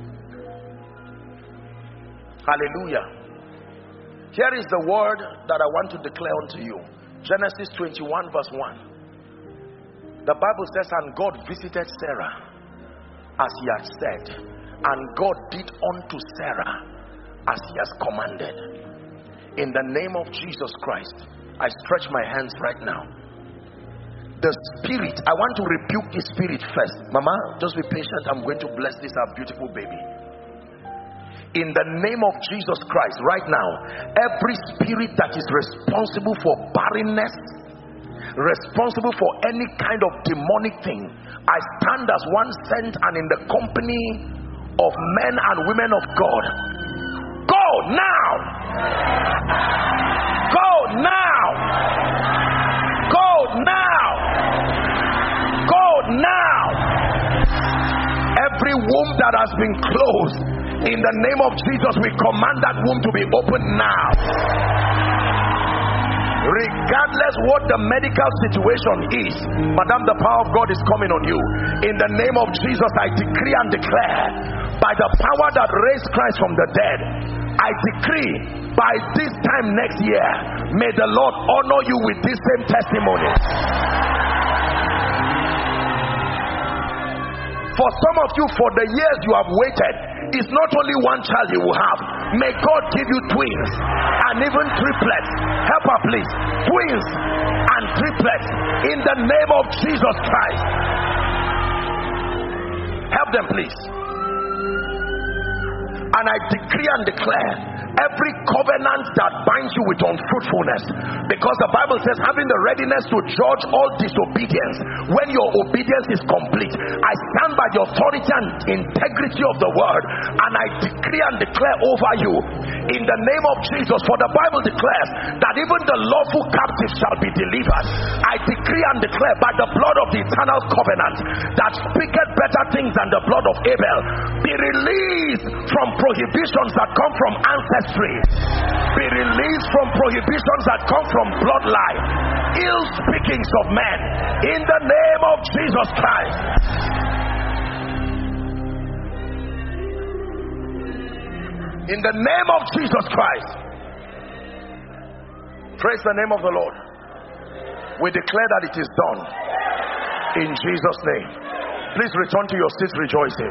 hallelujah. Here is the word that I want to declare unto you. Genesis 21 verse 1. The Bible says, and God visited Sarah as he had said, and God did unto Sarah as he has commanded. In the name of Jesus Christ, I stretch my hands right now. The spirit, I want to rebuke the spirit first. Mama, just be patient. I'm going to bless this our beautiful baby. In the name of Jesus Christ, right now, every spirit that is responsible for barrenness, responsible for any kind of demonic thing, I stand as one sent and in the company of men and women of God. Go now! Go now! Go now! Go now! Every womb that has been closed, in the name of Jesus, we command that womb to be opened now. Regardless what the medical situation is, Madam, the power of God is coming on you. In the name of Jesus, I decree and declare, by the power that raised Christ from the dead, I decree, by this time next year, may the Lord honor you with this same testimony. For some of you, for the years you have waited, it's not only one child you will have. May God give you twins and even triplets. Help her please. Twins and triplets in the name of Jesus Christ. Help them please. And I decree and declare, every covenant that binds you with unfruitfulness, because the Bible says, having the readiness to judge all disobedience when your obedience is complete. I stand by the authority and integrity of the word, and I decree and declare over you, in the name of Jesus, for the Bible declares that even the lawful captive shall be delivered. I decree and declare, by the blood of the eternal covenant that speaketh better things than the blood of Abel, be released from prohibitions that come from ancestry, be released from prohibitions that come from bloodline, ill speakings of men, in the name of Jesus Christ. In the name of Jesus Christ. Praise the name of the Lord. We declare that it is done in Jesus' name. Please return to your seats rejoicing.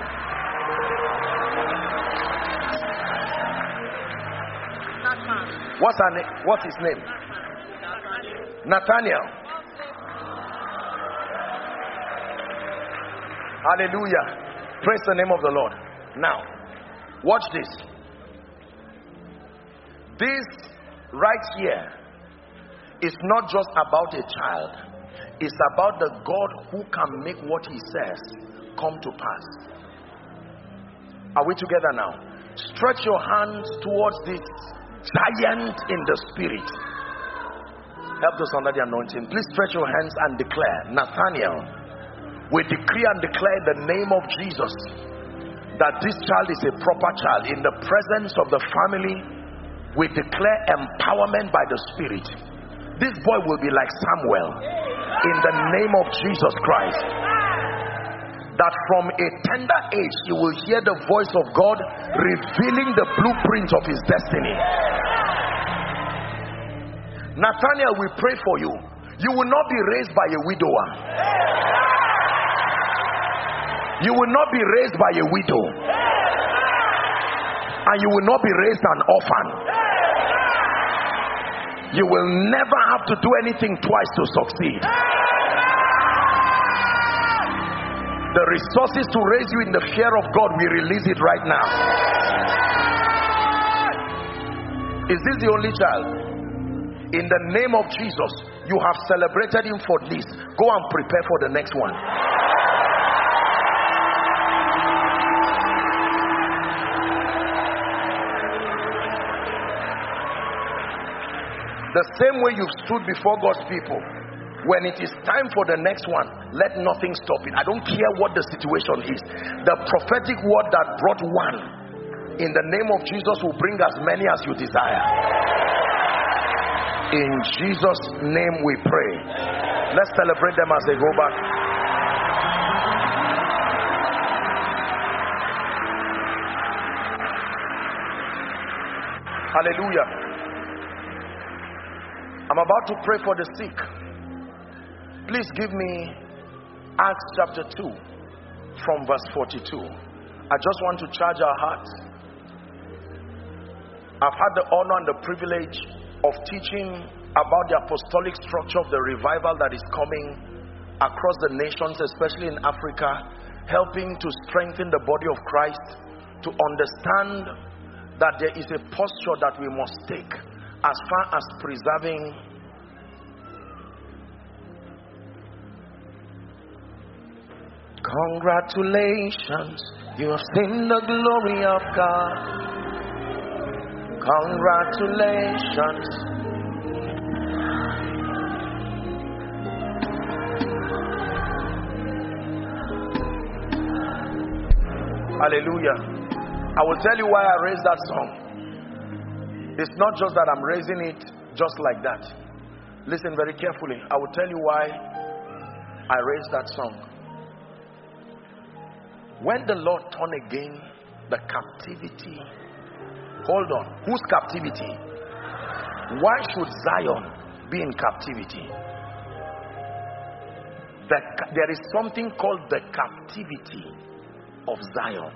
What's her name? What's his name? Nathaniel. Hallelujah. Praise the name of the Lord. Now, watch this. This right here is not just about a child. It's about the God who can make what he says come to pass. Are we together now? Stretch your hands towards this giant in the spirit. Help those under the anointing. Please stretch your hands and declare. Nathaniel, we decree and declare in the name of Jesus that this child is a proper child. In the presence of the family, we declare empowerment by the Spirit. This boy will be like Samuel in the name of Jesus Christ. That from a tender age you will hear the voice of God revealing the blueprint of his destiny. Nathaniel, we pray for you. You will not be raised by a widower. You will not be raised by a widow. And you will not be raised an orphan. You will never have to do anything twice to succeed. The resources to raise you in the fear of God, we release it right now. Is this the only child? In the name of Jesus, you have celebrated him for this. Go and prepare for the next one. The same way you've stood before God's people, when it is time for the next one, let nothing stop it. I don't care what the situation is. The prophetic word that brought one, in the name of Jesus, will bring as many as you desire. In Jesus' name we pray. Let's celebrate them as they go back. Hallelujah. I'm about to pray for the sick. Please give me Acts chapter 2 from verse 42. I just want to charge our hearts. I've had the honor and the privilege of teaching about the apostolic structure of the revival that is coming across the nations, especially in Africa, helping to strengthen the body of Christ, to understand that there is a posture that we must take as far as preserving Congratulations, you have seen the glory of God. Congratulations. Hallelujah. I will tell you why I raised that song. It's not just that I'm raising it just like that. Listen very carefully. I will tell you why I raised that song. When the Lord turned again the captivity, hold on, whose captivity? Why should Zion be in captivity? There is something called the captivity of Zion.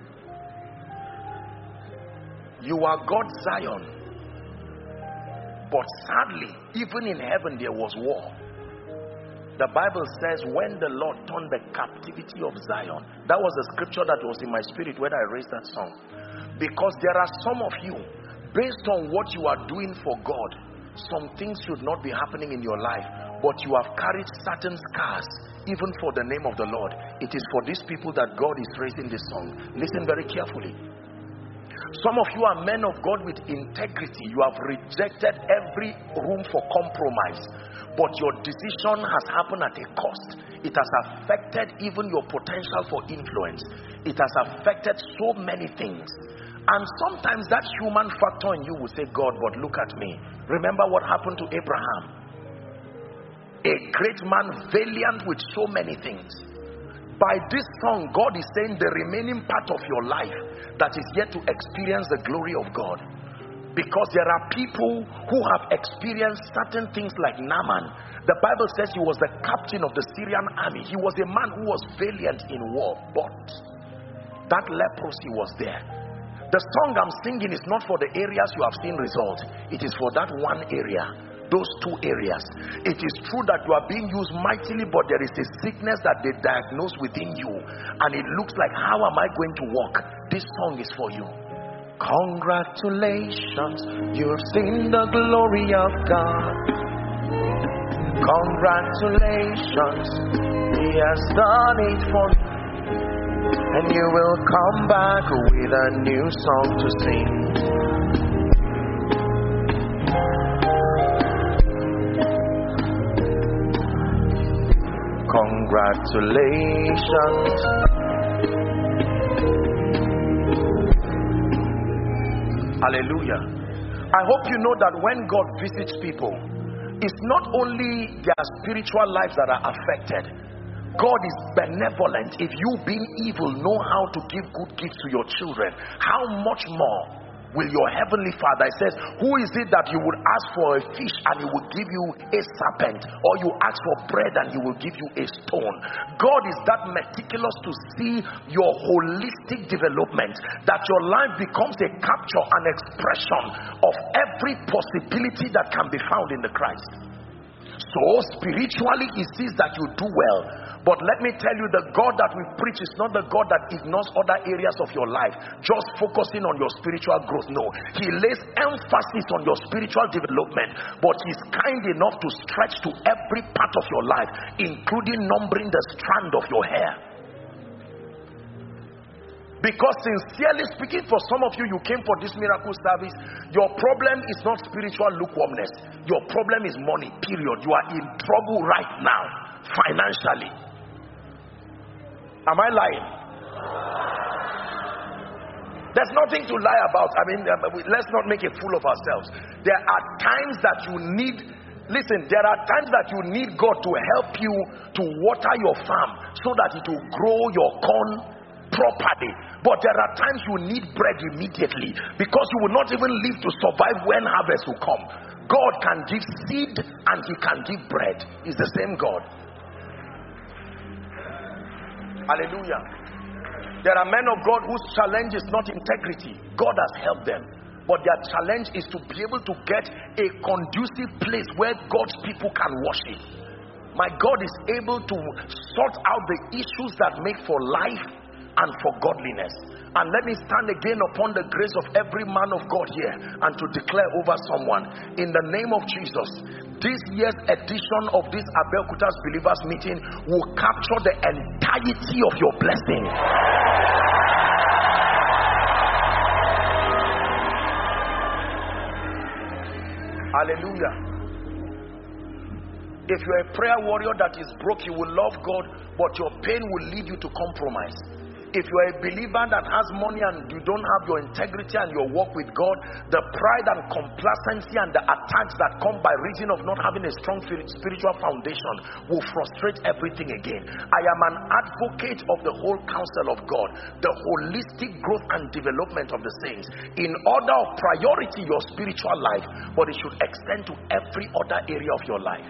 You are God's Zion, but sadly, even in heaven there was war. The Bible says when the Lord turned the captivity of Zion. That was the scripture that was in my spirit when I raised that song. Because there are some of you, based on what you are doing for God, some things should not be happening in your life, but you have carried certain scars even for the name of the Lord. It is for these people that God is raising this song. Listen very carefully. Some of you are men of God with integrity. You have rejected every room for compromise, but your decision has happened at a cost. It has affected even your potential for influence. It has affected so many things. And sometimes that human factor in you will say, God, but look at me. Remember what happened to Abraham. A great man, valiant with so many things. By this song, God is saying the remaining part of your life that is yet to experience the glory of God. Because there are people who have experienced certain things like Naaman. The Bible says he was the captain of the Syrian army. He was a man who was valiant in war, but that leprosy was there. The song I'm singing is not for the areas you have seen results. It is for that one area, those two areas. It is true that you are being used mightily, but there is a sickness that they diagnose within you, and it looks like, how am I going to walk? This song is for you. Congratulations, you have seen the glory of God. Congratulations, He has done it for you. And you will come back with a new song to sing. congratulations. Hallelujah. I hope you know that when God visits people, it's not only their spiritual lives that are affected. God is benevolent. If you being evil know how to give good gifts to your children, how much more will your heavenly Father? It says, who is it that you would ask for a fish and he will give you a serpent, or you ask for bread and he will give you a stone? God is that meticulous to see your holistic development, that your life becomes a capture and expression of every possibility that can be found in the Christ. So spiritually he sees that you do well. But let me tell you, the God that we preach is not the God that ignores other areas of your life, just focusing on your spiritual growth. No, he lays emphasis on your spiritual development, but he's kind enough to stretch to every part of your life, including numbering the strand of your hair. Because sincerely speaking, for some of you, you came for this miracle service, your problem is not spiritual lukewarmness. Your problem is money, period. You are in trouble right now, financially. Am I lying? There's nothing to lie about. I mean, let's not make a fool of ourselves. There are times that you need, listen, there are times that you need God to help you to water your farm so that it will grow your corn properly. But there are times you need bread immediately, because you will not even live to survive when harvest will come. God can give seed and he can give bread. He's the same God. Hallelujah. There are men of God whose challenge is not integrity. God has helped them, but their challenge is to be able to get a conducive place where God's people can worship. My God is able to sort out the issues that make for life and for godliness. And let me stand again upon the grace of every man of God here and to declare over someone, in the name of Jesus, this year's edition of this Abeokuta's Believers Meeting will capture the entirety of your blessing. Hallelujah. If you're a prayer warrior that is broke, you will love God, but your pain will lead you to compromise. If you are a believer that has money and you don't have your integrity and your walk with God, the pride and complacency and the attacks that come by reason of not having a strong spiritual foundation will frustrate everything again. I am an advocate of the whole counsel of God, the holistic growth and development of the saints. In order of priority, your spiritual life, but it should extend to every other area of your life.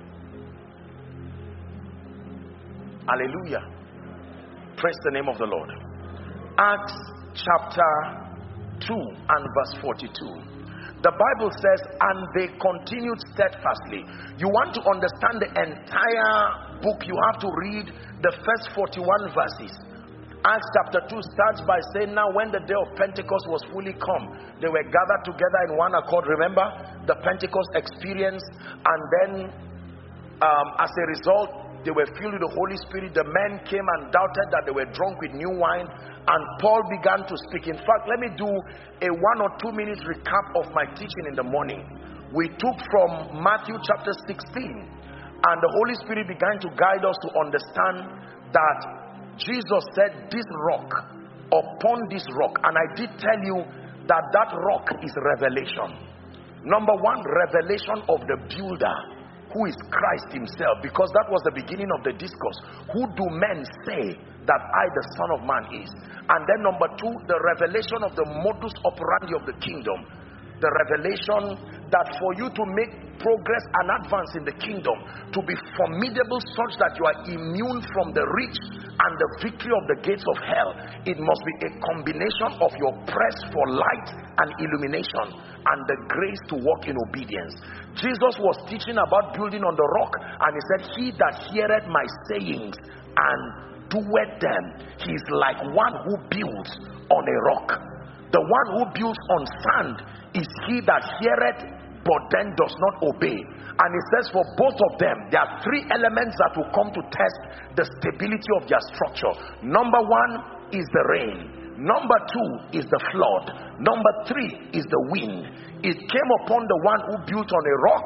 Hallelujah. Praise the name of the Lord. Acts chapter 2 and verse 42. The Bible says, and they continued steadfastly. You want to understand the entire book, you have to read the first 41 verses. Acts chapter 2 starts by saying, now when the day of Pentecost was fully come, they were gathered together in one accord. Remember the Pentecost experience, and then as a result, they were filled with the Holy Spirit. The men came and doubted that they were drunk with new wine, and Paul began to speak. In fact, let me do a 1 or 2 minute recap of my teaching in the morning. We took from Matthew chapter 16, and the Holy Spirit began to guide us to understand that Jesus said, this rock, upon this rock, and I did tell you that that rock is revelation. Number one, revelation of the builder, who is Christ himself, because that was the beginning of the discourse. Who do men say that I, the Son of Man, is? And then number two, the revelation of the modus operandi of the kingdom. The revelation that for you to make progress and advance in the kingdom, to be formidable such that you are immune from the reach and the victory of the gates of hell, it must be a combination of your press for light and illumination and the grace to walk in obedience. Jesus was teaching about building on the rock, and he said, he that heareth my sayings and doeth them, he is like one who builds on a rock. The one who builds on sand is he that heareth but then does not obey. And it says for both of them, there are three elements that will come to test the stability of their structure. Number one is the rain. Number two is the flood. Number three is the wind. It came upon the one who built on a rock,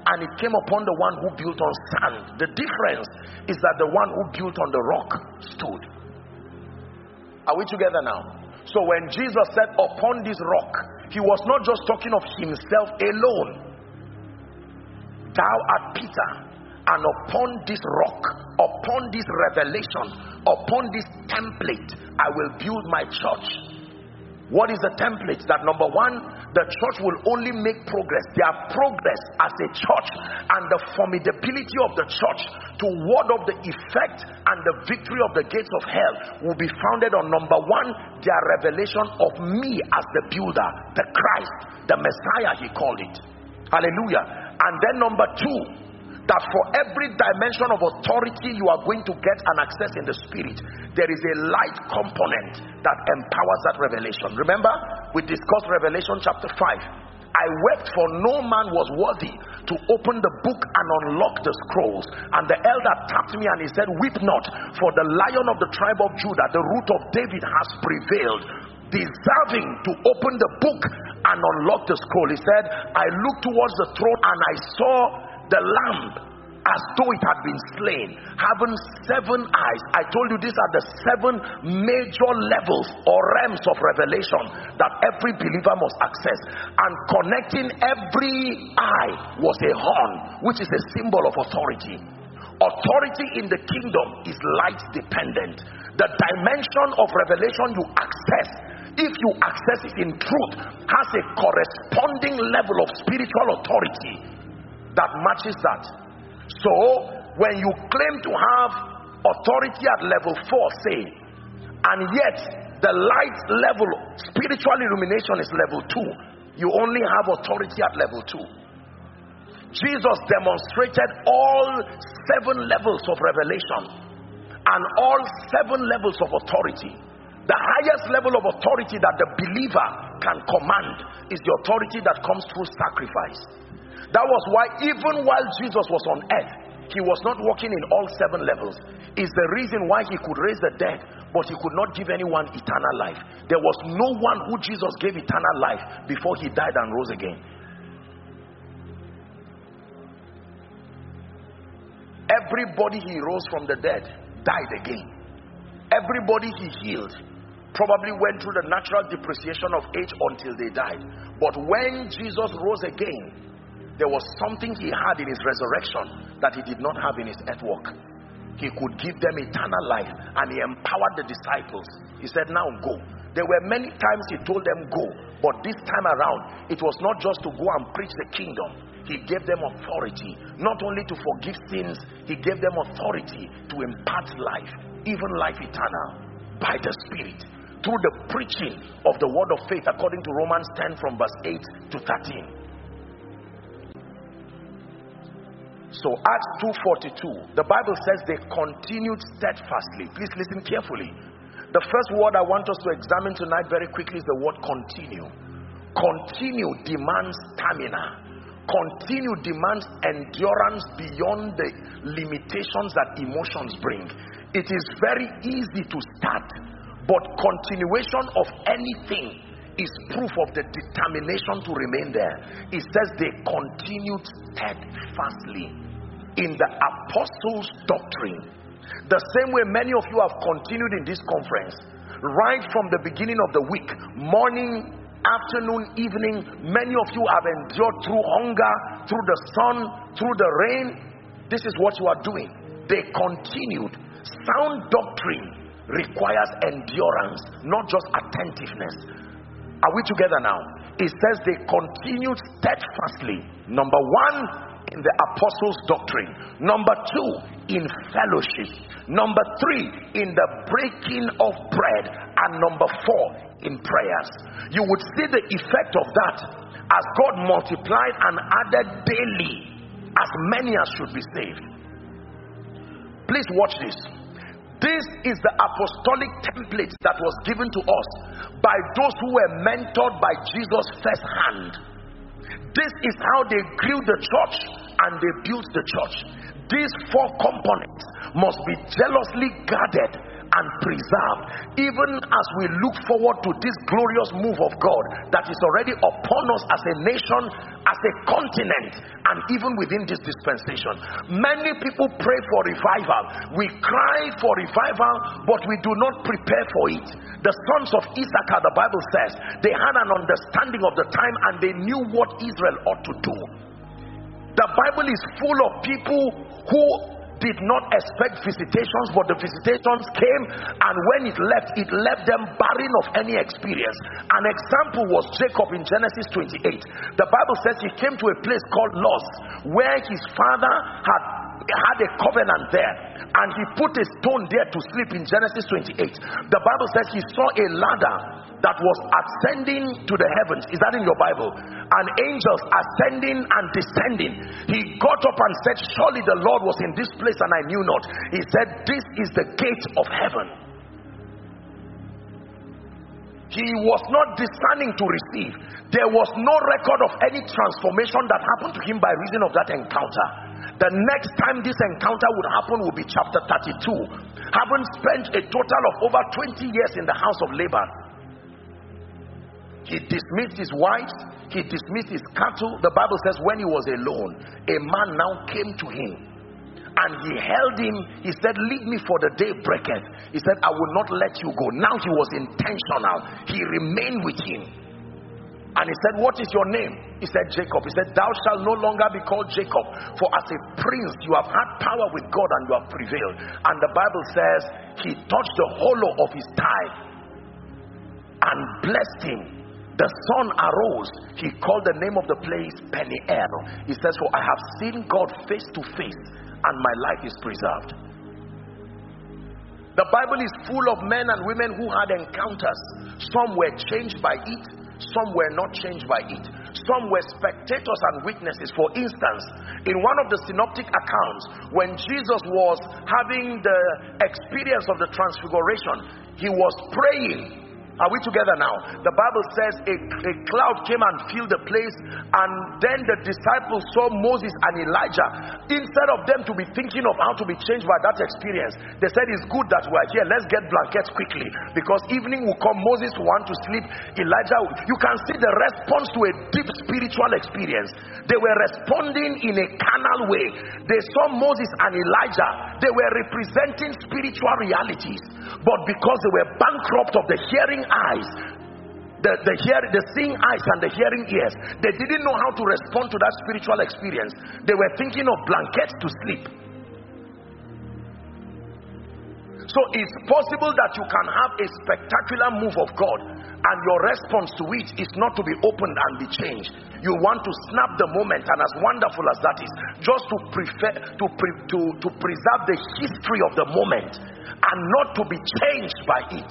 and it came upon the one who built on sand. The difference is that the one who built on the rock stood. Are we together now? So when Jesus said, upon this rock, he was not just talking of himself alone. Thou art Peter, and upon this rock, upon this revelation, upon this template, I will build my church. What is the template? That number one, the church will only make progress. Their progress as a church and the formidability of the church to ward off the effect and the victory of the gates of hell will be founded on number one, their revelation of me as the builder, the Christ, the Messiah he called it. Hallelujah. And then number two, that for every dimension of authority you are going to get an access in the spirit, there is a light component that empowers that revelation. Remember, we discussed Revelation chapter 5. I wept for no man was worthy to open the book and unlock the scrolls. And the elder tapped me and he said, weep not, for the Lion of the tribe of Judah, the root of David, has prevailed, deserving to open the book and unlock the scroll. He said, I looked towards the throne and I saw the Lamb as though it had been slain, having 7 eyes. I told you these are the 7 major levels or realms of revelation that every believer must access. And connecting every eye was a horn, which is a symbol of authority. Authority in the kingdom is light dependent. The dimension of revelation you access, if you access it in truth, has a corresponding level of spiritual authority that matches that. So when you claim to have authority at level 4, say, and yet the light level spiritual illumination is level 2, you only have authority at level 2. Jesus demonstrated all 7 levels of revelation and all 7 levels of authority. The highest level of authority that the believer can command is the authority that comes through sacrifice. That was why even while Jesus was on earth, he was not walking in all 7 levels. Is the reason why he could raise the dead, but he could not give anyone eternal life. There was no one who Jesus gave eternal life before he died and rose again. Everybody he rose from the dead died again. Everybody he healed probably went through the natural depreciation of age until they died. But when Jesus rose again, there was something he had in his resurrection that he did not have in his earth walk. He could give them eternal life, and he empowered the disciples. He said, now go. There were many times he told them go, but this time around, it was not just to go and preach the kingdom. He gave them authority, not only to forgive sins, he gave them authority to impart life, even life eternal, by the Spirit, through the preaching of the word of faith, according to Romans 10 from verse 8 to 13. So Acts 2:42, the Bible says they continued steadfastly. Please listen carefully. The first word I want us to examine tonight very quickly is the word continue. Continue demands stamina. Continue demands endurance beyond the limitations that emotions bring. It is very easy to start, but continuation of anything is proof of the determination to remain there. It says they continued steadfastly in the apostles' doctrine. The same way many of you have continued in this conference, right from the beginning of the week, morning, afternoon, evening, many of you have endured through hunger, through the sun, through the rain. This is what you are doing. They continued. Sound doctrine requires endurance, not just attentiveness. Are we together now? It says they continued steadfastly. Number one, in the apostles' doctrine. Number two, in fellowship. Number three, in the breaking of bread. And number four, in prayers. You would see the effect of that as God multiplied and added daily as many as should be saved. Please watch this. This is the apostolic template that was given to us by those who were mentored by Jesus firsthand. This is how they grew the church and they built the church. These four components must be jealously guarded and preserved, even as we look forward to this glorious move of God that is already upon us as a nation, as a continent, and even within this dispensation. Many people pray for revival. We cry for revival, but we do not prepare for it. The sons of Issachar, the Bible says, they had an understanding of the time and they knew what Israel ought to do. The Bible is full of people who did not expect visitations, but the visitations came, and when it left them barren of any experience. An example was Jacob in Genesis 28. The Bible says he came to a place called Luz, where his father had a covenant there, and he put a stone there to sleep in Genesis 28. The Bible says he saw a ladder that was ascending to the heavens. Is that in your Bible? And angels ascending and descending. He got up and said, surely the Lord was in this place and I knew not. He said, this is the gate of heaven. He was not discerning to receive. There was no record of any transformation that happened to him by reason of that encounter. The next time this encounter would happen would be chapter 32. Having spent a total of over 20 years in the house of Laban, he dismissed his wives, he dismissed his cattle. The Bible says when he was alone, a man now came to him and he held him. He said, leave me for the day breaketh. He said, I will not let you go. Now he was intentional. He remained with him. And he said, what is your name? He said, Jacob. He said, thou shalt no longer be called Jacob, for as a prince you have had power with God and you have prevailed. And the Bible says he touched the hollow of his thigh and blessed him. The sun arose. He called the name of the place Peniel. He says, for I have seen God face to face and my life is preserved. The Bible is full of men and women who had encounters. Some were changed by it, some were not changed by it. Some were spectators and witnesses. For instance, in one of the synoptic accounts, when Jesus was having the experience of the transfiguration, he was praying. Are we together now? The Bible says a cloud came and filled the place, and then the disciples saw Moses and Elijah. Instead of them to be thinking of how to be changed by that experience, they said, it's good that we are here, let's get blankets quickly, because evening will come, Moses will want to sleep, Elijah will. You can see the response to a deep spiritual experience. They were responding in a carnal way. They saw Moses and Elijah. They were representing spiritual realities, but because they were bankrupt of the hearing eyes, the seeing eyes and the hearing ears, they didn't know how to respond to that spiritual experience. They were thinking of blankets to sleep. So it's possible that you can have a spectacular move of God and your response to it is not to be opened and be changed. You want to snap the moment, and as wonderful as that is, just to preserve the history of the moment and not to be changed by it.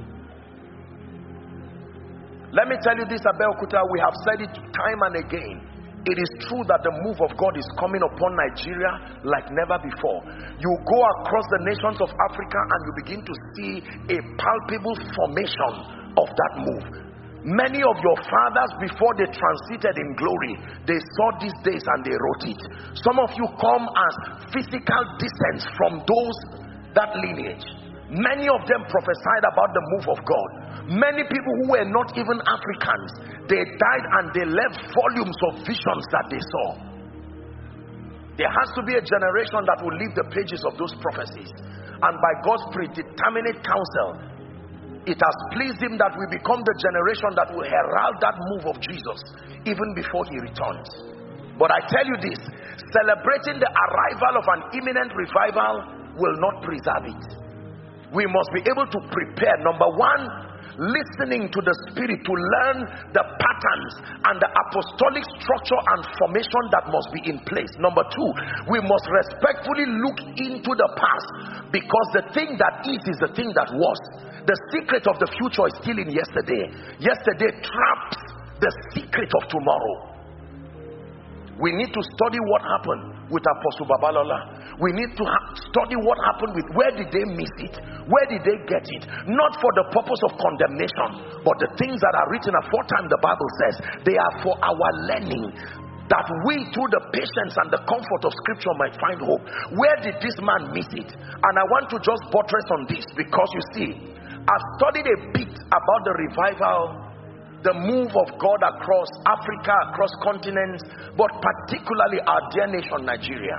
Let me tell you this, Abeokuta, we have said it time and again. It is true that the move of God is coming upon Nigeria like never before. You go across the nations of Africa and you begin to see a palpable formation of that move. Many of your fathers, before they transited in glory, they saw these days and they wrote it. Some of you come as physical descents from that lineage. Many of them prophesied about the move of God. Many people who were not even Africans, they died and they left volumes of visions that they saw. There has to be a generation that will leave the pages of those prophecies, and by God's predeterminate counsel, it has pleased him that we become the generation that will herald that move of Jesus even before he returns. But I tell you this, celebrating the arrival of an imminent revival will not preserve it. We must be able to prepare. Number one, listening to the Spirit to learn the patterns and the apostolic structure and formation that must be in place. Number two, we must respectfully look into the past, because the thing that is the thing that was. The secret of the future is still in yesterday. Yesterday traps the secret of tomorrow. We need to study what happened with Apostle Babalola. We need to study what happened with, where did they miss it? Where did they get it? Not for the purpose of condemnation, but the things that are written aforetime, the Bible says, they are for our learning. that we through the patience and the comfort of scripture might find hope. Where did this man miss it? And I want to just buttress on this, because you see, I've studied a bit about the revival, the move of God across Africa, across continents, but particularly our dear nation Nigeria.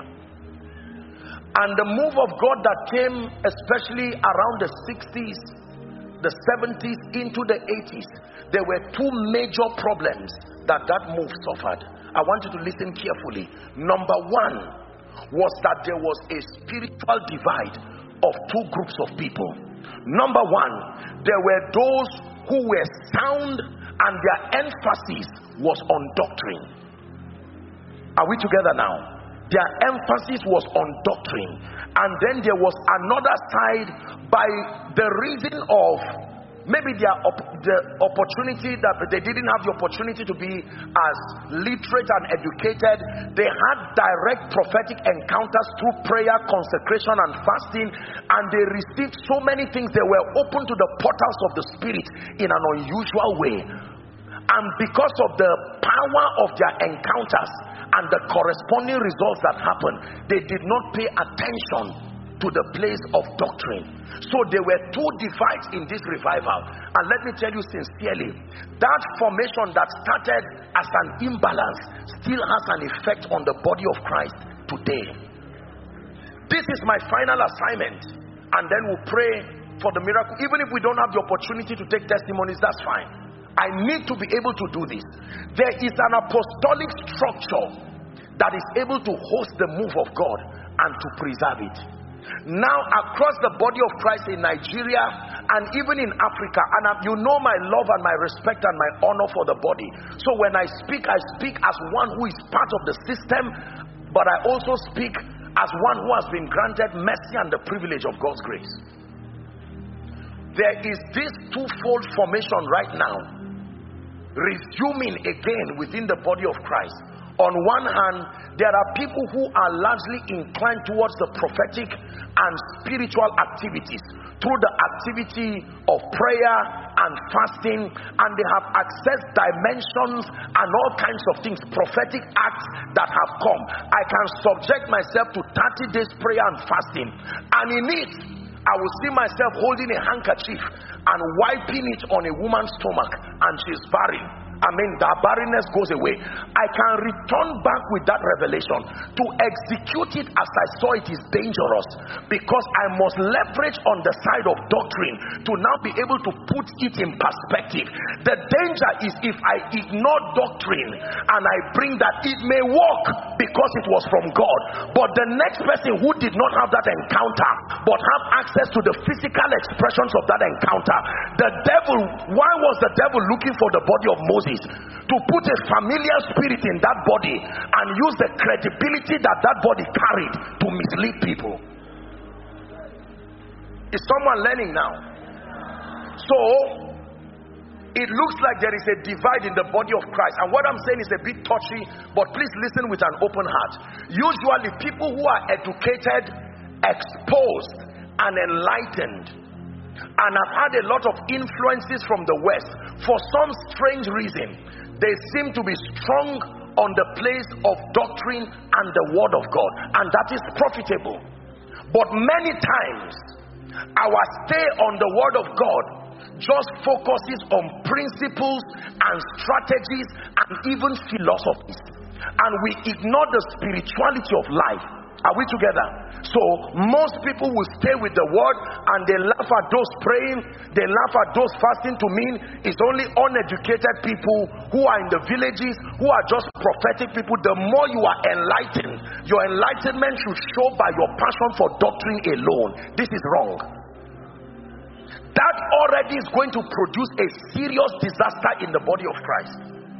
And the move of God that came especially around the 60s, the 70s into the 80s, there were two major problems that move suffered. I want you to listen carefully. Number one was that there was a spiritual divide of two groups of people. Number one, there were those who were sound and their emphasis was on doctrine. Are we together now? Their emphasis was on doctrine. And then there was another side, by the reason of maybe the opportunity that they didn't have the opportunity to be as literate and educated. They had direct prophetic encounters through prayer, consecration and fasting, and they received so many things. They were open to the portals of the Spirit in an unusual way. And because of the power of their encounters and the corresponding results that happened, they did not pay attention to the place of doctrine. So there were two divides in this revival. And let me tell you sincerely, that formation that started as an imbalance still has an effect on the body of Christ today. This is my final assignment, and then we'll pray for the miracle. Even if we don't have the opportunity to take testimonies, that's fine. I need to be able to do this. There is an apostolic structure that is able to host the move of God and to preserve it. Now across the body of Christ in Nigeria and even in Africa, and you know my love and my respect and my honor for the body. So when I speak as one who is part of the system, but I also speak as one who has been granted mercy and the privilege of God's grace. There is this twofold formation right now, resuming again within the body of Christ. On one hand, there are people who are largely inclined towards the prophetic and spiritual activities through the activity of prayer and fasting, and they have accessed dimensions and all kinds of things, prophetic acts that have come. I can subject myself to 30 days prayer and fasting, and in it I will see myself holding a handkerchief and wiping it on a woman's stomach, and she's barren. I mean, the barrenness goes away. I can return back with that revelation. To execute it as I saw it is dangerous, because I must leverage on the side of doctrine to now be able to put it in perspective. The danger is if I ignore doctrine and I bring that, it may work because it was from God, but the next person who did not have that encounter but have access to the physical expressions of that encounter, the devil, why was the devil looking for the body of Moses? To put a familiar spirit in that body and use the credibility that body carried to mislead people. Is someone learning now? So it looks like there is a divide in the body of Christ, and what I'm saying is a bit touchy, but please listen with an open heart. Usually people who are educated, exposed and enlightened and have had a lot of influences from the West, for some strange reason they seem to be strong on the place of doctrine and the word of God, and that is profitable. But many times our stay on the word of God just focuses on principles and strategies and even philosophies, and we ignore the spirituality of life. Are we together? So most people will stay with the word, and they laugh at those praying, they laugh at those fasting, to mean it's only uneducated people who are in the villages, who are just prophetic people. The more you are enlightened, your enlightenment should show by your passion for doctrine alone. This is wrong. That already is going to produce a serious disaster in the body of Christ.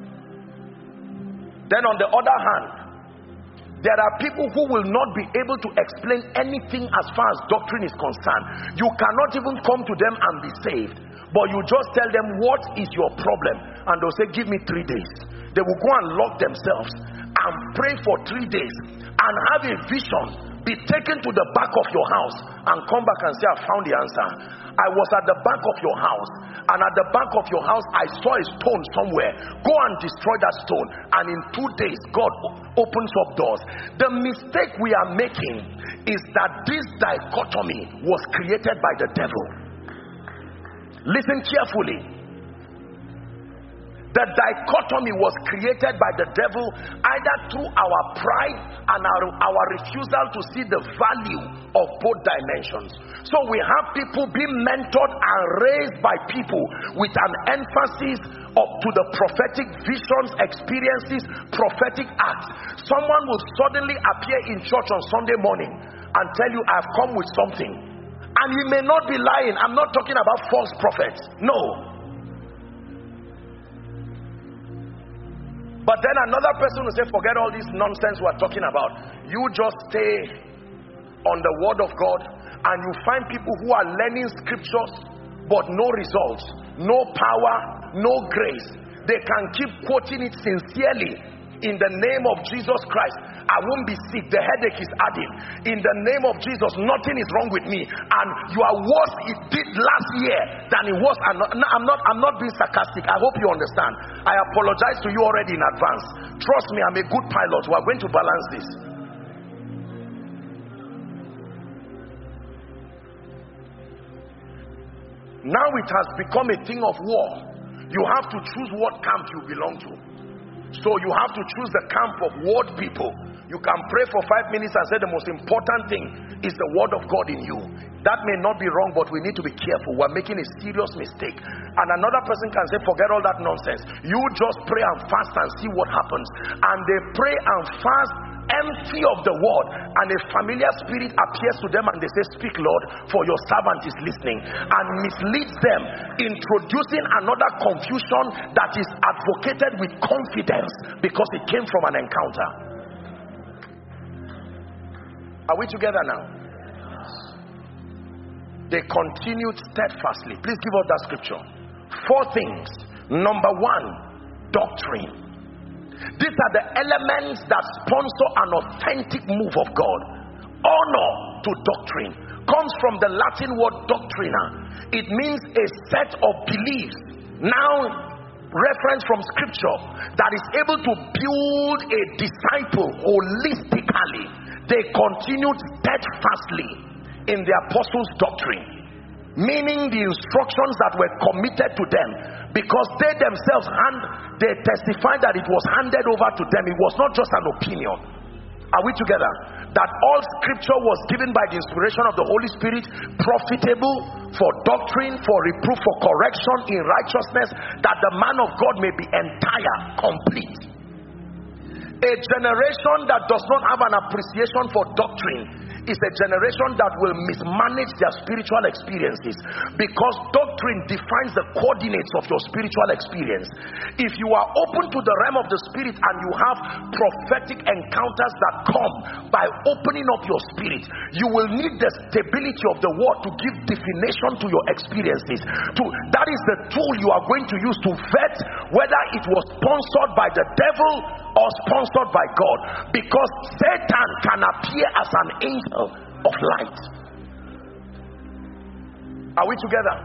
Then on the other hand, there are people who will not be able to explain anything as far as doctrine is concerned. You cannot even come to them and be saved, but you just tell them what is your problem, and they'll say, give me 3 days. They will go and lock themselves and pray for 3 days and have a vision be taken to the back of your house and come back and say, I found the answer. I was at the back of your house, and at the back of your house I saw a stone somewhere. Go and destroy that stone, and in 2 days God opens up doors. The mistake we are making is that this dichotomy was created by the devil. Listen carefully. The dichotomy was created by the devil either through our pride and our refusal to see the value of both dimensions. So we have people being mentored and raised by people with an emphasis to the prophetic visions, experiences, prophetic acts. Someone will suddenly appear in church on Sunday morning and tell you, I've come with something. And he may not be lying. I'm not talking about false prophets. No. But then another person will say, forget all this nonsense we're talking about. You just stay on the word of God, and you find people who are learning scriptures but no results, no power, no grace. They can keep quoting it sincerely. In the name of Jesus Christ, I won't be sick. The headache is adding. In the name of Jesus, nothing is wrong with me. And you are worse it did last year than it was. I'm not being sarcastic. I hope you understand. I apologize to you already in advance. Trust me, I'm a good pilot. We are going to balance this. Now it has become a thing of war. You have to choose what camp you belong to. So you have to choose the camp of word people. You can pray for 5 minutes and say the most important thing is the word of God in you. That may not be wrong, but we need to be careful. We're making a serious mistake. And another person can say, forget all that nonsense. You just pray and fast and see what happens. And they pray and fast empty of the word, and a familiar spirit appears to them and they say, speak Lord, for your servant is listening, and misleads them, introducing another confusion that is advocated with confidence because it came from an encounter. Are we together now? They continued steadfastly. Please give us that scripture. 4 things. Number 1, doctrine. These are the elements that sponsor an authentic move of God. Honor to doctrine comes from the Latin word doctrina. It means a set of beliefs, now reference from scripture, that is able to build a disciple holistically. They continued steadfastly in the apostles' doctrine, meaning the instructions that were committed to them, because they themselves they testified that it was handed over to them. It was not just an opinion. Are we together? That all scripture was given by the inspiration of the Holy Spirit, profitable for doctrine, for reproof, for correction in righteousness, that the man of God may be entire, complete. A generation that does not have an appreciation for doctrine is a generation that will mismanage their spiritual experiences, because doctrine defines the coordinates of your spiritual experience. If you are open to the realm of the spirit and you have prophetic encounters that come by opening up your spirit, you will need the stability of the word to give definition to your experiences. That is the tool you are going to use to vet whether it was sponsored by the devil or sponsored by God, because Satan can appear as an angel of light. Are we together?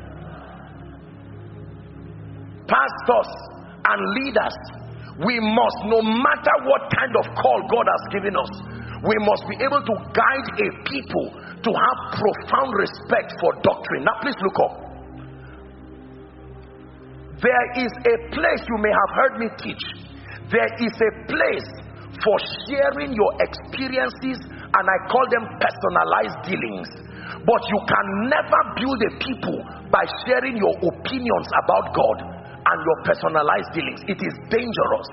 Pastors and leaders, we must, no matter what kind of call God has given us, we must be able to guide a people to have profound respect for doctrine. Now please look up. There is a place, you may have heard me teach, there is a place for sharing your experiences, and I call them personalized dealings. But you can never build a people by sharing your opinions about God and your personalized dealings. It is dangerous.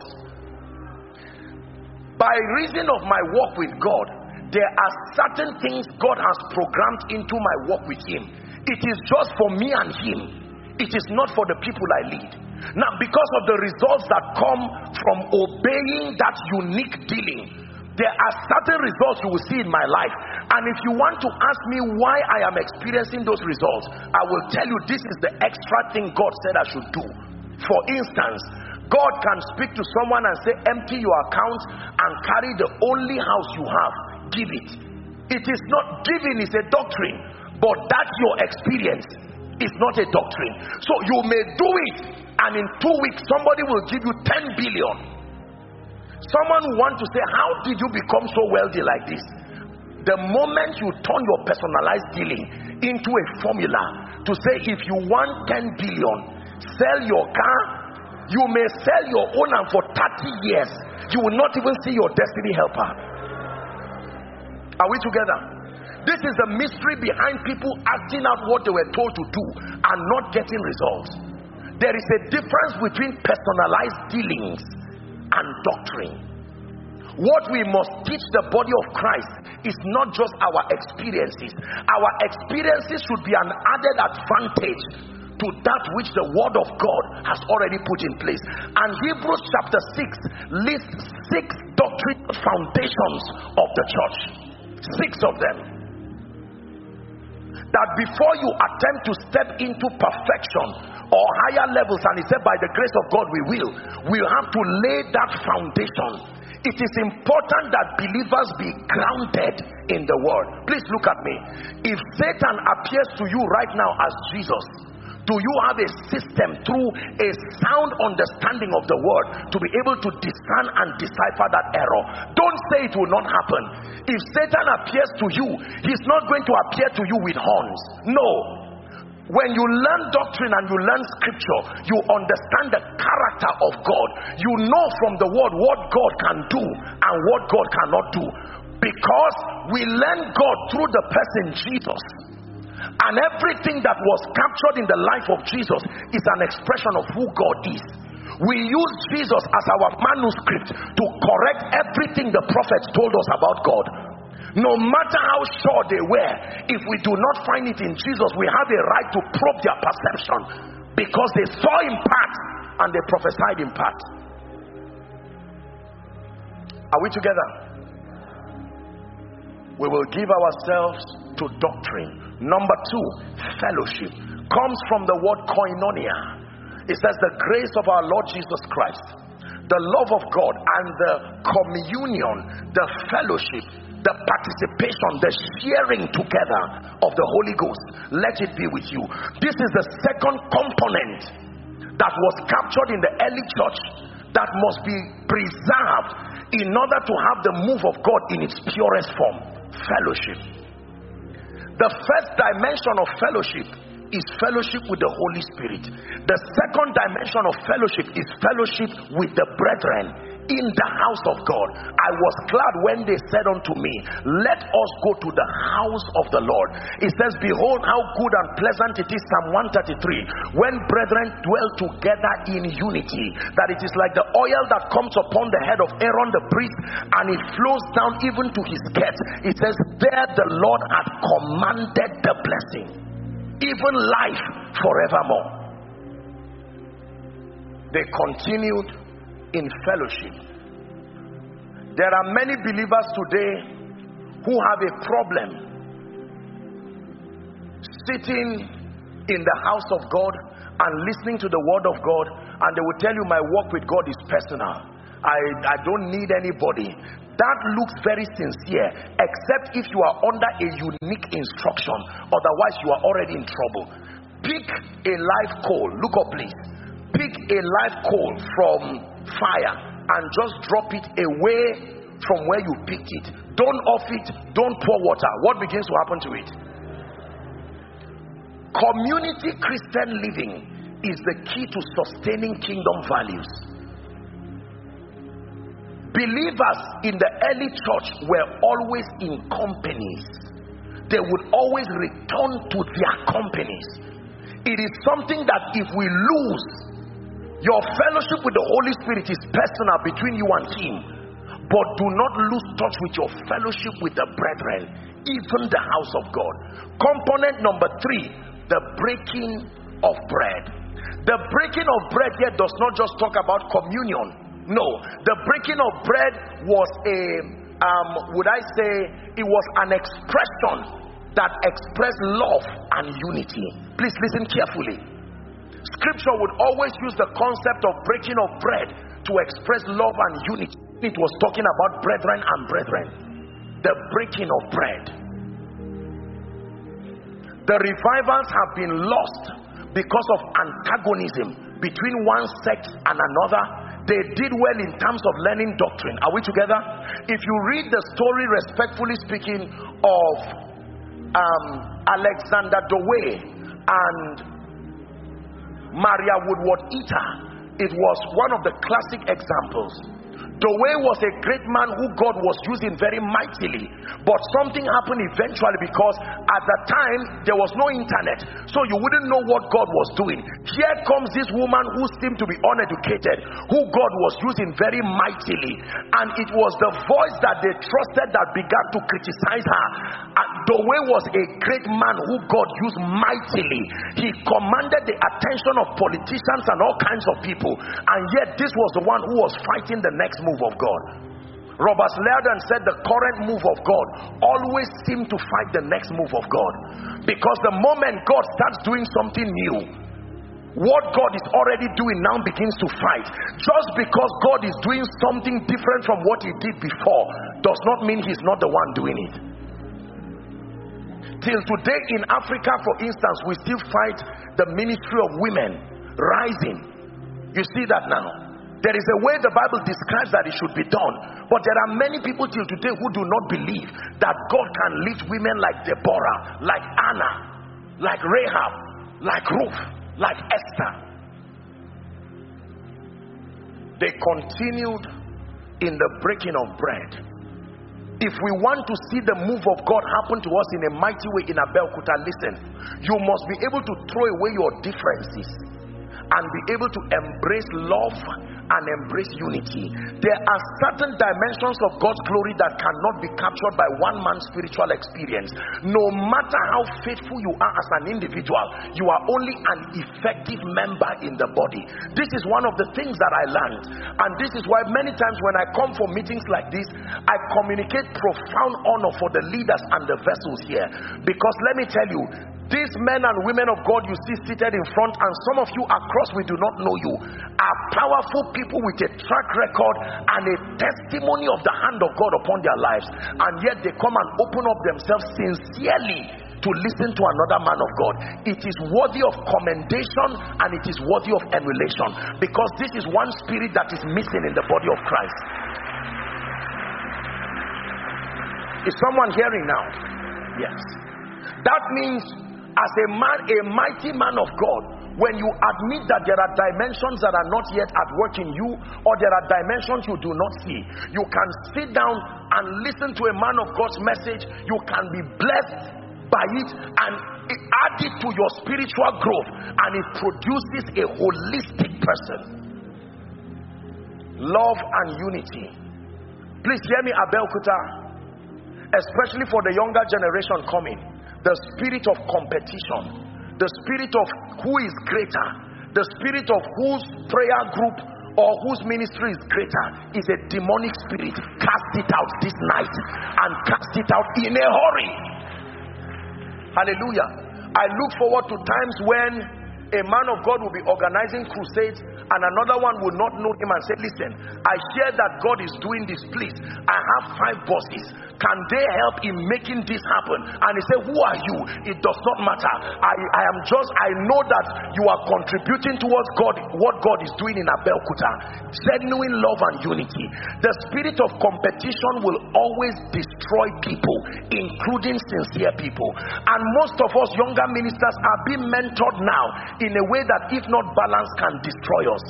By reason of my walk with God, there are certain things God has programmed into my walk with Him. It is just for me and Him. It is not for the people I lead. Now, because of the results that come from obeying that unique dealing, there are certain results you will see in my life. And if you want to ask me why I am experiencing those results, I will tell you this is the extra thing God said I should do. For instance, God can speak to someone and say, empty your account and carry the only house you have. Give it. It is not, giving is a doctrine, but that's your experience. It's not a doctrine. So you may do it, and in 2 weeks somebody will give you 10 billion. Someone who wants to say, how did you become so wealthy like this? The moment you turn your personalized dealing into a formula to say, if you want 10 billion, sell your car. You may sell your own, and for 30 years you will not even see your destiny helper. Are we together? This is the mystery behind people acting out what they were told to do and not getting results. There is a difference between personalized dealings and doctrine. What we must teach the body of Christ is not just our experiences. Our experiences should be an added advantage to that which the word of God has already put in place. And Hebrews chapter 6 lists 6 doctrinal foundations of the church. 6 of them. That before you attempt to step into perfection or higher levels, and he said by the grace of God we'll have to lay that foundation. It is important that believers be grounded in the word. Please look at me. If Satan appears to you right now as Jesus, do you have a system through a sound understanding of the word to be able to discern and decipher that error? Don't say it will not happen. If Satan appears to you, he's not going to appear to you with horns. No. When you learn doctrine and you learn scripture, you understand the character of God. You know from the word what God can do and what God cannot do. Because we learn God through the person Jesus. And everything that was captured in the life of Jesus is an expression of who God is. We use Jesus as our manuscript to correct everything the prophets told us about God. No matter how sure they were, if we do not find it in Jesus, we have a right to probe their perception, because they saw in part and they prophesied in part. Are we together? We will give ourselves to doctrine. Number 2, fellowship comes from the word koinonia. It says the grace of our Lord Jesus Christ, the love of God, and the communion, the fellowship, the participation, the sharing together of the Holy Ghost, let it be with you. This is the second component that was captured in the early church that must be preserved in order to have the move of God in its purest form. Fellowship. The first dimension of fellowship is fellowship with the Holy Spirit. The second dimension of fellowship is fellowship with the brethren in the house of God. I was glad when they said unto me, let us go to the house of the Lord. It says, behold how good and pleasant it is, Psalm 133, when brethren dwell together in unity, that it is like the oil that comes upon the head of Aaron the priest, and it flows down even to his skirt. It says, there the Lord hath commanded the blessing, even life forevermore. They continued in fellowship. There are many believers today who have a problem sitting in the house of God and listening to the word of God, and they will tell you, my walk with God is personal. I don't need anybody. That looks very sincere, except if you are under a unique instruction. Otherwise you are already in trouble. Pick a live coal. Look up please. Pick a live coal from fire and just drop it away from where you picked it. Don't off it, don't pour water. What begins to happen to it? Community Christian living is the key to sustaining kingdom values. Believers in the early church were always in companies. They would always return to their companies. It is something that if we lose, your fellowship with the Holy Spirit is personal between you and him, but do not lose touch with your fellowship with the brethren, even the house of God. Component number 3, the breaking of bread. The breaking of bread here does not just talk about communion. No, the breaking of bread was it was an expression that expressed love and unity. Please listen carefully. Scripture would always use the concept of breaking of bread to express love and unity. It was talking about brethren and brethren. The breaking of bread. The revivals have been lost because of antagonism between one sect and another. They did well in terms of learning doctrine. Are we together? If you read the story, respectfully speaking, of Alexander Dowie and Maria Woodworth-Etter, it was one of the classic examples. Dowie was a great man who God was using very mightily, but something happened eventually because at the time there was no internet, so you wouldn't know what God was doing. Here comes this woman who seemed to be uneducated, who God was using very mightily, and it was the voice that they trusted that began to criticize her. And Dowie was a great man who God used mightily. He commanded the attention of politicians and all kinds of people, and yet this was the one who was fighting the next move of God. Robert Liardon said the current move of God always seems to fight the next move of God, because the moment God starts doing something new, what God is already doing now begins to fight. Just because God is doing something different from what he did before does not mean he's not the one doing it. Till today in Africa, for instance, we still fight the ministry of women rising. You see that now. There is a way the Bible describes that it should be done, but there are many people till today who do not believe that God can lift women like Deborah, like Anna, like Rahab, like Ruth, like Esther. They continued in the breaking of bread. If we want to see the move of God happen to us in a mighty way in Abeokuta, listen, you must be able to throw away your differences and be able to embrace love and embrace unity. There are certain dimensions of God's glory that cannot be captured by one man's spiritual experience. No matter how faithful you are as an individual, you are only an effective member in the body. This is one of the things that I learned, and this is why many times when I come for meetings like this, I communicate profound honor for the leaders and the vessels here, because let me tell you, these men and women of God you see seated in front, and some of you across we do not know you, are powerful people with a track record and a testimony of the hand of God upon their lives, and yet they come and open up themselves sincerely to listen to another man of God. It is worthy of commendation and it is worthy of emulation, because this is one spirit that is missing in the body of Christ. Is someone hearing now? Yes. That means as a man, a mighty man of God, when you admit that there are dimensions that are not yet at work in you, or there are dimensions you do not see, you can sit down and listen to a man of God's message. You can be blessed by it and add it to your spiritual growth, and it produces a holistic person. Love and unity. Please hear me, Abeokuta, especially for the younger generation coming. The spirit of competition, the spirit of who is greater, the spirit of whose prayer group or whose ministry is greater is a demonic spirit. Cast it out this night, and cast it out in a hurry. Hallelujah. I look forward to times when a man of God will be organizing crusades and another one will not know him and say, listen, I hear that God is doing this, please, I have 5 bosses, can they help in making this happen? And he said, who are you? It does not matter. I know that you are contributing towards God, what God is doing in Abeokuta. Genuine love and unity. The spirit of competition will always destroy people, including sincere people. And most of us younger ministers are being mentored now in a way that, if not balanced, can destroy us.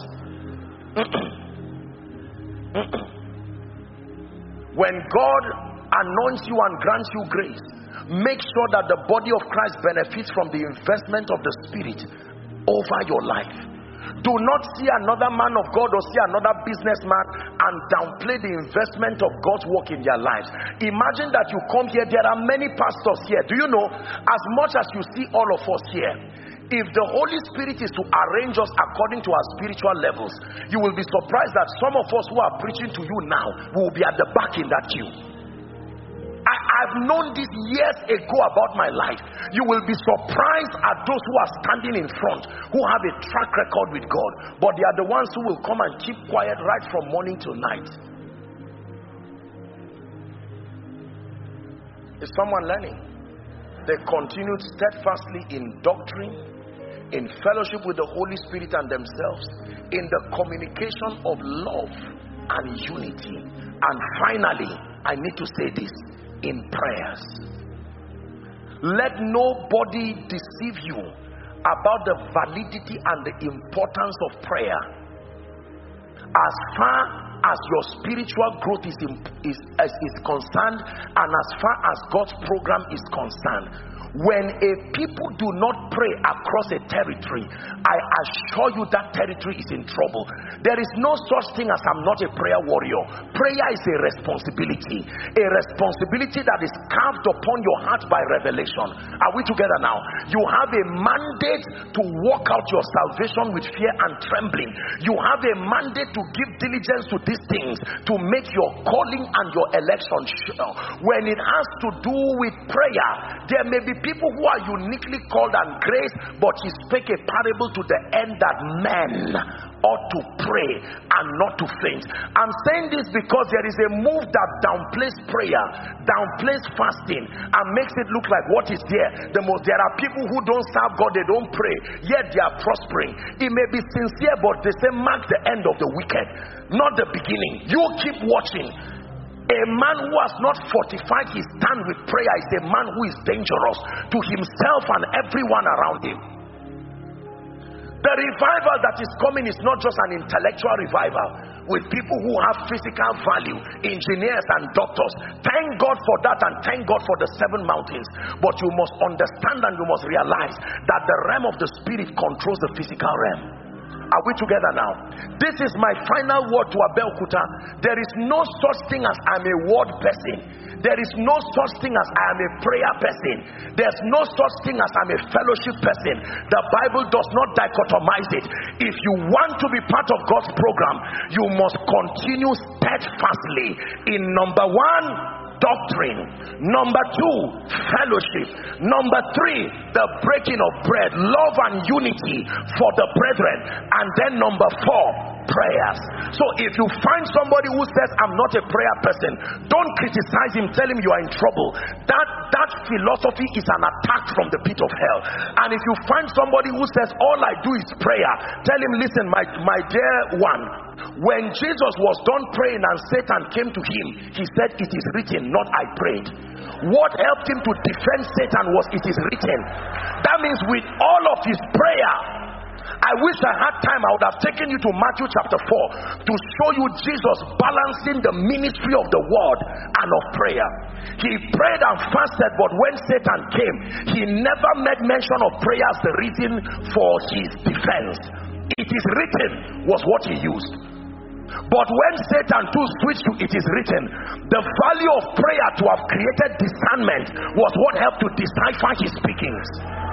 When God anoints you and grants you grace, make sure that the body of Christ benefits from the investment of the Spirit over your life. Do not see another man of God or see another businessman and downplay the investment of God's work in their lives. Imagine that you come here, there are many pastors here. Do you know, as much as you see all of us here, if the Holy Spirit is to arrange us according to our spiritual levels, you will be surprised that some of us who are preaching to you now will be at the back in that queue. I've known this years ago about my life. You will be surprised at those who are standing in front, who have a track record with God, but they are the ones who will come and keep quiet right from morning till night. Is someone learning? They continued steadfastly in doctrine, in fellowship with the Holy Spirit and themselves, in the communication of love and unity. And finally, I need to say this, in prayers. Let nobody deceive you about the validity and the importance of prayer. As far as your spiritual growth is concerned, and as far as God's program is concerned, when a people do not pray across a territory, I assure you that territory is in trouble. There is no such thing as I'm not a prayer warrior. Prayer is a responsibility that is carved upon your heart by revelation. Are we together now? You have a mandate to walk out your salvation with fear and trembling. You have a mandate to give diligence to these things, to make your calling and your election sure. When it has to do with prayer, there may be people who are uniquely called and graced, but he spake a parable to the end that men ought to pray and not to faint. I'm saying this because there is a move that downplays prayer, downplays fasting, and makes it look like what is there. There are people who don't serve God, they don't pray, yet they are prospering. It may be sincere, but they say mark the end of the wicked, not the beginning. You keep watching. A man who has not fortified his stand with prayer is a man who is dangerous to himself and everyone around him. The revival that is coming is not just an intellectual revival with people who have physical value, engineers and doctors. Thank God for that, and thank God for the 7 mountains. But you must understand and you must realize that the realm of the spirit controls the physical realm. Are we together now? This is my final word to Abeokuta. There is no such thing as I'm a word person. There is no such thing as I am a prayer person. There's no such thing as I'm a fellowship person. The Bible does not dichotomize it. If you want to be part of God's program, you must continue steadfastly in number 1, doctrine. Number 2, fellowship. Number 3, the breaking of bread, love and unity for the brethren. And then number 4, prayers. So if you find somebody who says I'm not a prayer person, don't criticize him, tell him you are in trouble. That philosophy is an attack from the pit of hell. And if you find somebody who says all I do is prayer, tell him, listen, my dear one, when Jesus was done praying and Satan came to him, he said, it is written, not I prayed. What helped him to defend Satan was it is written. That means with all of his prayer, I wish I had time, I would have taken you to Matthew chapter 4 to show you Jesus balancing the ministry of the word and of prayer. He prayed and fasted, but when Satan came, he never made mention of prayer as the reason for his defense. It is written was what he used. But when Satan too switched to it is written, the value of prayer to have created discernment was what helped to decipher his speakings.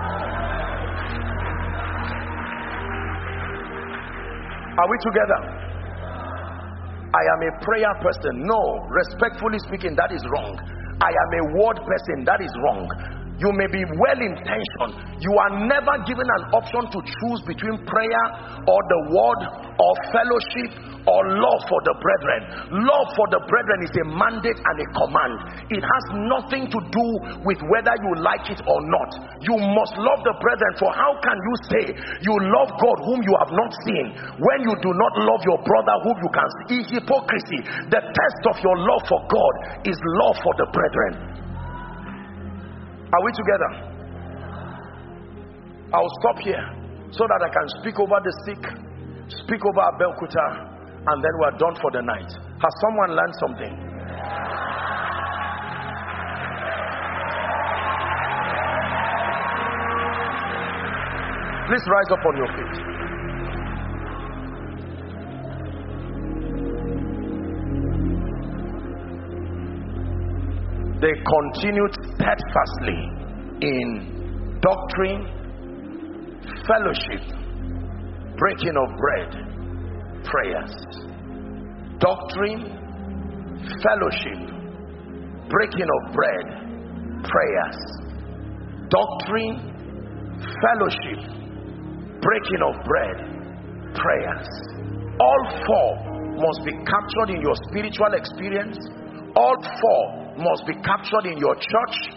Are we together? I am a prayer person. No, respectfully speaking, that is wrong. I am a word person. That is wrong. You may be well intentioned. You are never given an option to choose between prayer or the word or fellowship or love for the brethren. Love for the brethren is a mandate and a command. It has nothing to do with whether you like it or not. You must love the brethren, for how can you say you love God whom you have not seen when you do not love your brother whom you can see? Hypocrisy. The test of your love for God is love for the brethren. Are we together? I'll stop here so that I can speak over the sick, speak over Abeokuta, and then we're done for the night. Has someone learned something? Please rise up on your feet. They continued steadfastly in doctrine, fellowship, breaking of bread, prayers. Doctrine, fellowship, breaking of bread, prayers. Doctrine, fellowship, breaking of bread, prayers. All 4 must be captured in your spiritual experience. All 4 must be captured in your church.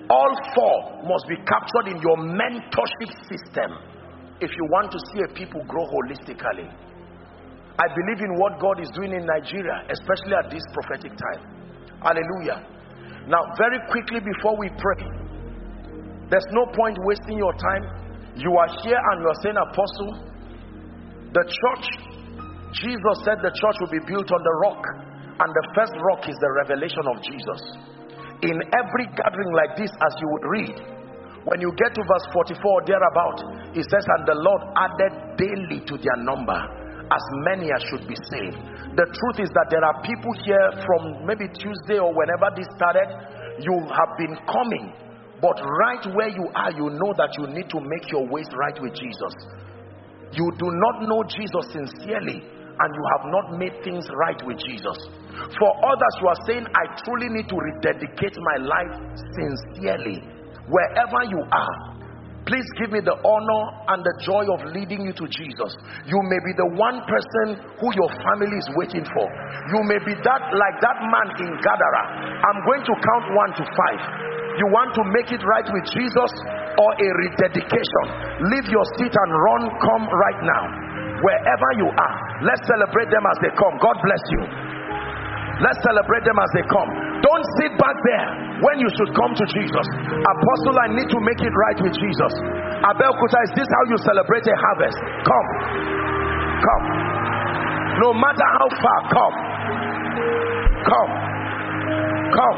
All four must be captured in your mentorship system if you want to see a people grow holistically. I believe in what God is doing in Nigeria, especially at this prophetic time. Hallelujah. Now, very quickly before we pray, there's no point wasting your time. You are here and you are saying, Apostle, the church, Jesus said the church will be built on the rock, and the first rock is the revelation of Jesus. In every gathering like this, as you would read, when you get to verse 44 or thereabout, it says, and the Lord added daily to their number as many as should be saved. The truth is that there are people here from maybe Tuesday or whenever this started, you have been coming, but right where you are, you know that you need to make your ways right with Jesus. You do not know Jesus sincerely, and you have not made things right with Jesus. For others, you are saying, I truly need to rededicate my life sincerely. Wherever you are, please give me the honor and the joy of leading you to Jesus. You may be the one person who your family is waiting for. You may be that like that man in Gadara. I'm going to count 1 to 5. You want to make it right with Jesus or a rededication? Leave your seat and run. Come right now. Wherever you are, let's celebrate them as they come. God bless you. Let's celebrate them as they come. Don't sit back there when you should come to Jesus. Apostle, I need to make it right with Jesus. Abelkuta, is this how you celebrate a harvest? Come. Come. No matter how far, come. Come. Come.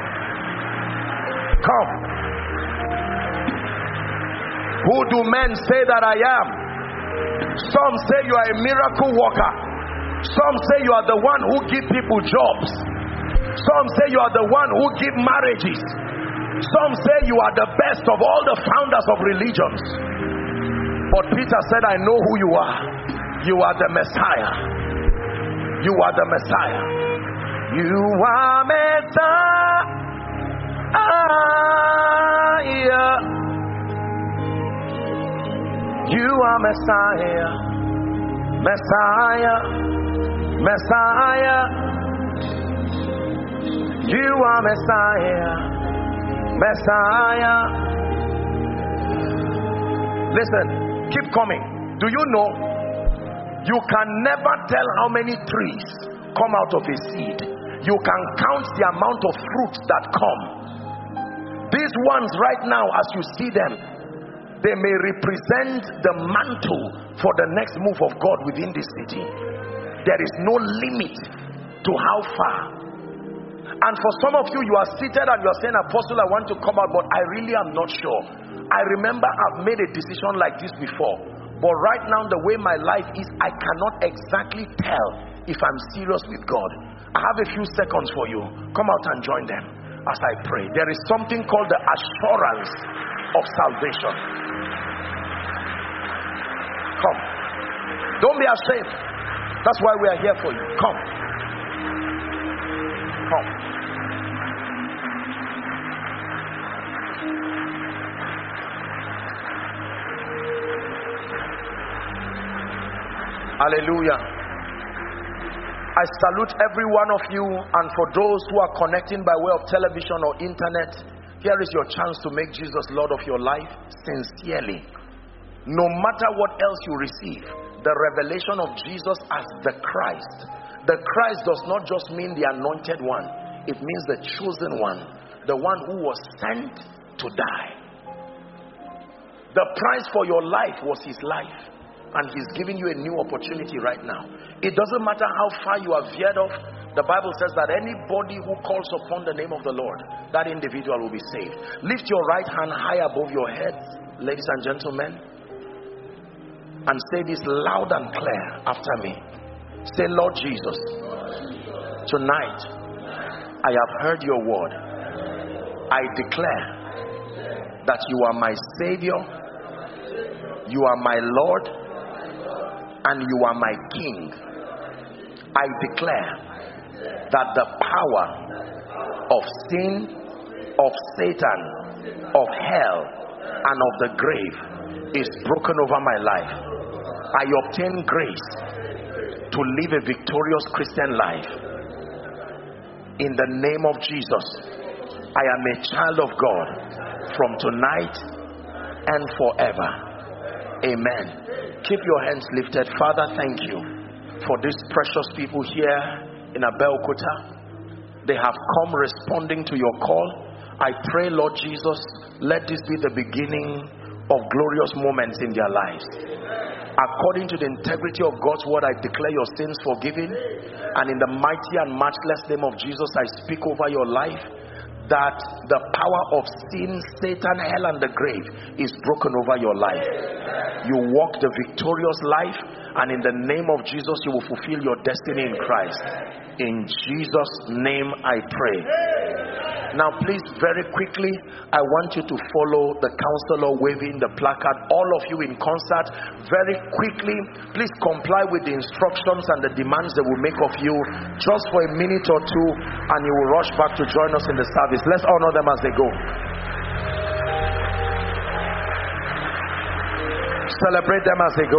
Come. Who do men say that I am? Some say you are a miracle worker. Some say you are the one who gives people jobs. Some say you are the one who gives marriages. Some say you are the best of all the founders of religions. But Peter said, I know who you are. You are the Messiah. You are the Messiah. You are Messiah. You are Messiah. Messiah. Messiah. You are Messiah. Messiah. Listen, keep coming. Do you know you can never tell how many trees come out of a seed? You can count the amount of fruits that come. These ones right now, as you see them, they may represent the mantle for the next move of God within this city. There is no limit to how far. And for some of you, you are seated and you are saying, Apostle, I want to come out, but I really am not sure. I remember I've made a decision like this before, but right now the way my life is, I cannot exactly tell if I'm serious with God. I have a few seconds for you. Come out and join them as I pray. There is something called the assurance of salvation. Come. Don't be ashamed. That's why we are here for you. Come. Come. Hallelujah. I salute every one of you, and for those who are connecting by way of television or internet, here is your chance to make Jesus Lord of your life sincerely. No matter what else you receive, the revelation of Jesus as the Christ. The Christ does not just mean the anointed one. It means the chosen one. The one who was sent to die. The price for your life was his life. And he's giving you a new opportunity right now. It doesn't matter how far you are veered off. The Bible says that anybody who calls upon the name of the Lord, that individual will be saved. Lift your right hand high above your heads, ladies and gentlemen, and say this loud and clear after me. Say, Lord Jesus, tonight I have heard your word. I declare that you are my Savior, you are my Lord, and you are my King. I declare that the power of sin, of Satan, of hell, and of the grave is broken over my life. I obtain grace to live a victorious Christian life. In the name of Jesus. I am a child of God from tonight and forever. Amen. Keep your hands lifted. Father, thank you for these precious people here in Abeokuta. They have come responding to your call. I pray, Lord Jesus, let this be the beginning of glorious moments in their lives. According to the integrity of God's word, I declare your sins forgiven, and in the mighty and matchless name of Jesus, I speak over your life that the power of sin, Satan, hell and the grave is broken over your life. You walk the victorious life, and in the name of Jesus you will fulfill your destiny in Christ. In Jesus' name I pray. Now please, very quickly, I want you to follow the counselor waving the placard. All of you in concert, very quickly, please comply with the instructions and the demands they will make of you just for a minute or two, and you will rush back to join us in the service. Let's honor them as they go. Celebrate them as they go.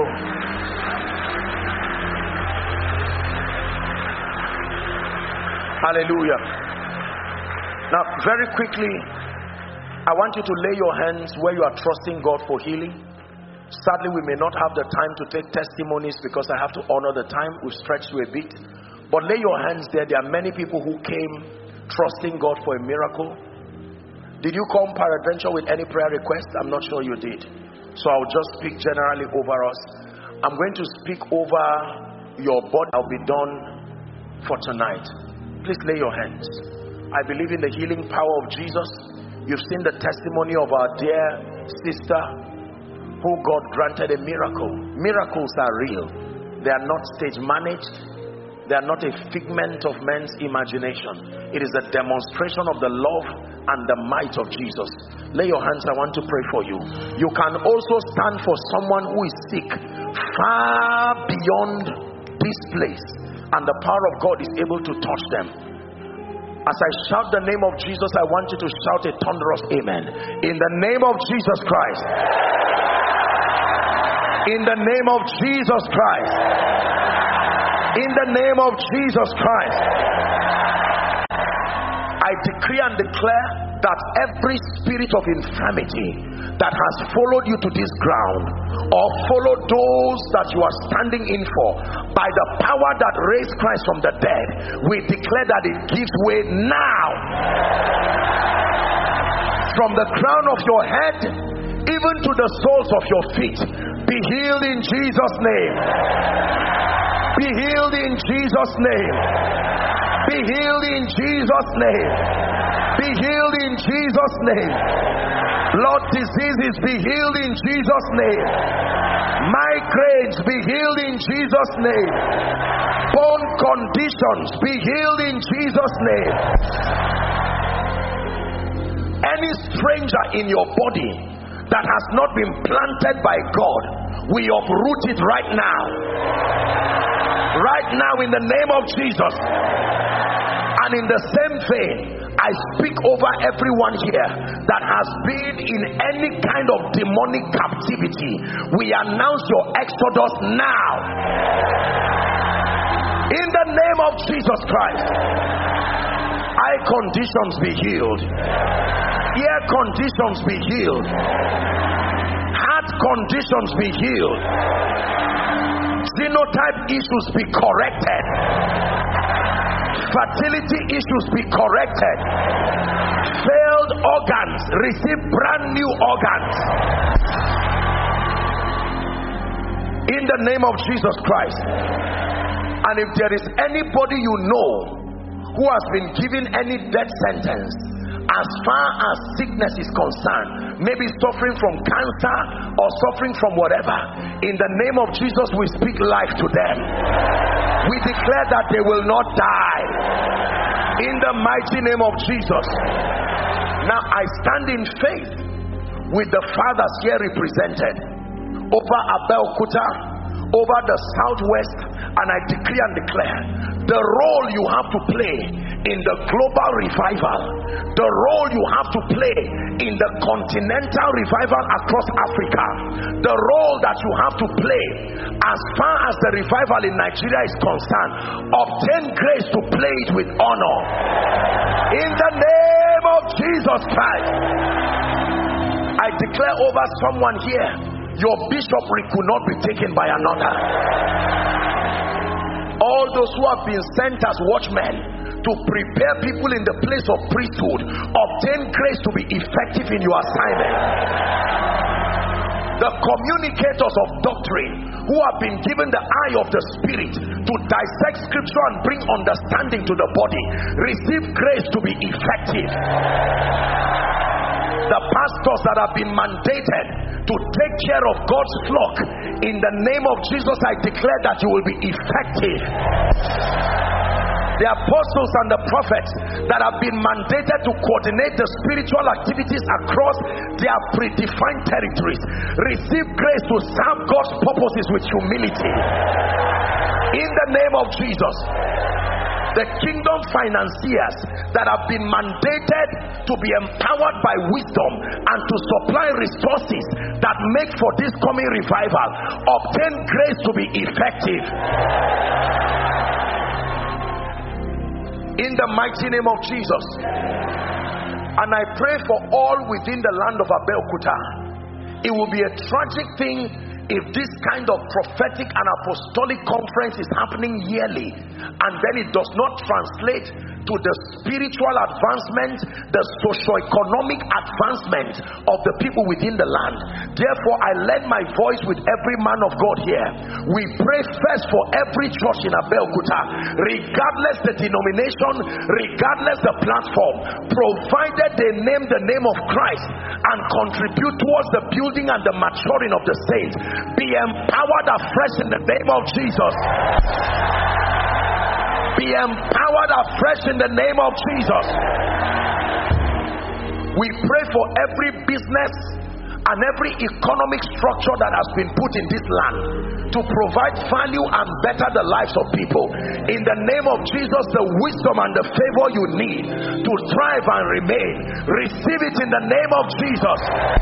Hallelujah. Now, very quickly, I want you to lay your hands where you are trusting God for healing. Sadly, we may not have the time to take testimonies because I have to honor the time. We've stretched you a bit. But lay your hands there. There are many people who came trusting God for a miracle. Did you come peradventure with any prayer request? I'm not sure you did. So I'll just speak generally over us. I'm going to speak over your body. I'll be done for tonight. Please lay your hands. I believe in the healing power of Jesus. You've seen the testimony of our dear sister who God granted a miracle. Miracles are real. They are not stage managed. They are not a figment of man's imagination. It is a demonstration of the love and the might of Jesus. Lay your hands. I want to pray for you. You can also stand for someone who is sick far beyond this place, and the power of God is able to touch them. As I shout the name of Jesus, I want you to shout a thunderous amen. In the name of Jesus Christ. In the name of Jesus Christ. In the name of Jesus Christ. I decree and declare that every spirit of infirmity that has followed you to this ground, or followed those that you are standing in for, by the power that raised Christ from the dead, we declare that it gives way now. From the crown of your head even to the soles of your feet, be healed in Jesus' name. Be healed in Jesus' name. Be healed in Jesus' name. Be healed in Jesus' name. Blood diseases, be healed in Jesus' name. Migraines, be healed in Jesus' name. Bone conditions, be healed in Jesus' name. Any stranger in your body that has not been planted by God, we uproot it right now. Right now, in the name of Jesus. And in the same vein, I speak over everyone here that has been in any kind of demonic captivity. We announce your exodus now. In the name of Jesus Christ. Eye conditions be healed. Ear conditions be healed. Heart conditions be healed. Genotype issues be corrected. Fertility issues be corrected. Failed organs receive brand new organs. In the name of Jesus Christ. And if there is anybody you know who has been given any death sentence, as far as sickness is concerned, maybe suffering from cancer or suffering from whatever, in the name of Jesus we speak life to them. We declare that they will not die. In the mighty name of Jesus. Now I stand in faith with the fathers here represented over Abeokuta, over the southwest, and I decree and declare the role you have to play in the global revival, the role you have to play in the continental revival across Africa, the role that you have to play as far as the revival in Nigeria is concerned, obtain grace to play it with honor. In the name of Jesus Christ. I declare over someone here, your bishopric could not be taken by another. All those who have been sent as watchmen to prepare people in the place of priesthood, obtain grace to be effective in your assignment. The communicators of doctrine who have been given the eye of the Spirit to dissect scripture and bring understanding to the body, receive grace to be effective. The pastors that have been mandated to take care of God's flock, in the name of Jesus, I declare that you will be effective. The apostles and the prophets that have been mandated to coordinate the spiritual activities across their predefined territories, receive grace to serve God's purposes with humility. In the name of Jesus. The kingdom financiers that have been mandated to be empowered by wisdom and to supply resources that make for this coming revival, obtain grace to be effective. In the mighty name of Jesus. And I pray for all within the land of Abeokuta. It will be a tragic thing if this kind of prophetic and apostolic conference is happening yearly and then it does not translate to the spiritual advancement, the socio-economic advancement of the people within the land. Therefore, I lend my voice with every man of God here. We pray first for every church in Abeokuta, regardless the denomination, regardless the platform, provided they name the name of Christ and contribute towards the building and the maturing of the saints. Be empowered afresh in the name of Jesus. Be empowered afresh in the name of Jesus. We pray for every business and every economic structure that has been put in this land to provide value and better the lives of people. In the name of Jesus, the wisdom and the favor you need to thrive and remain, receive it in the name of Jesus.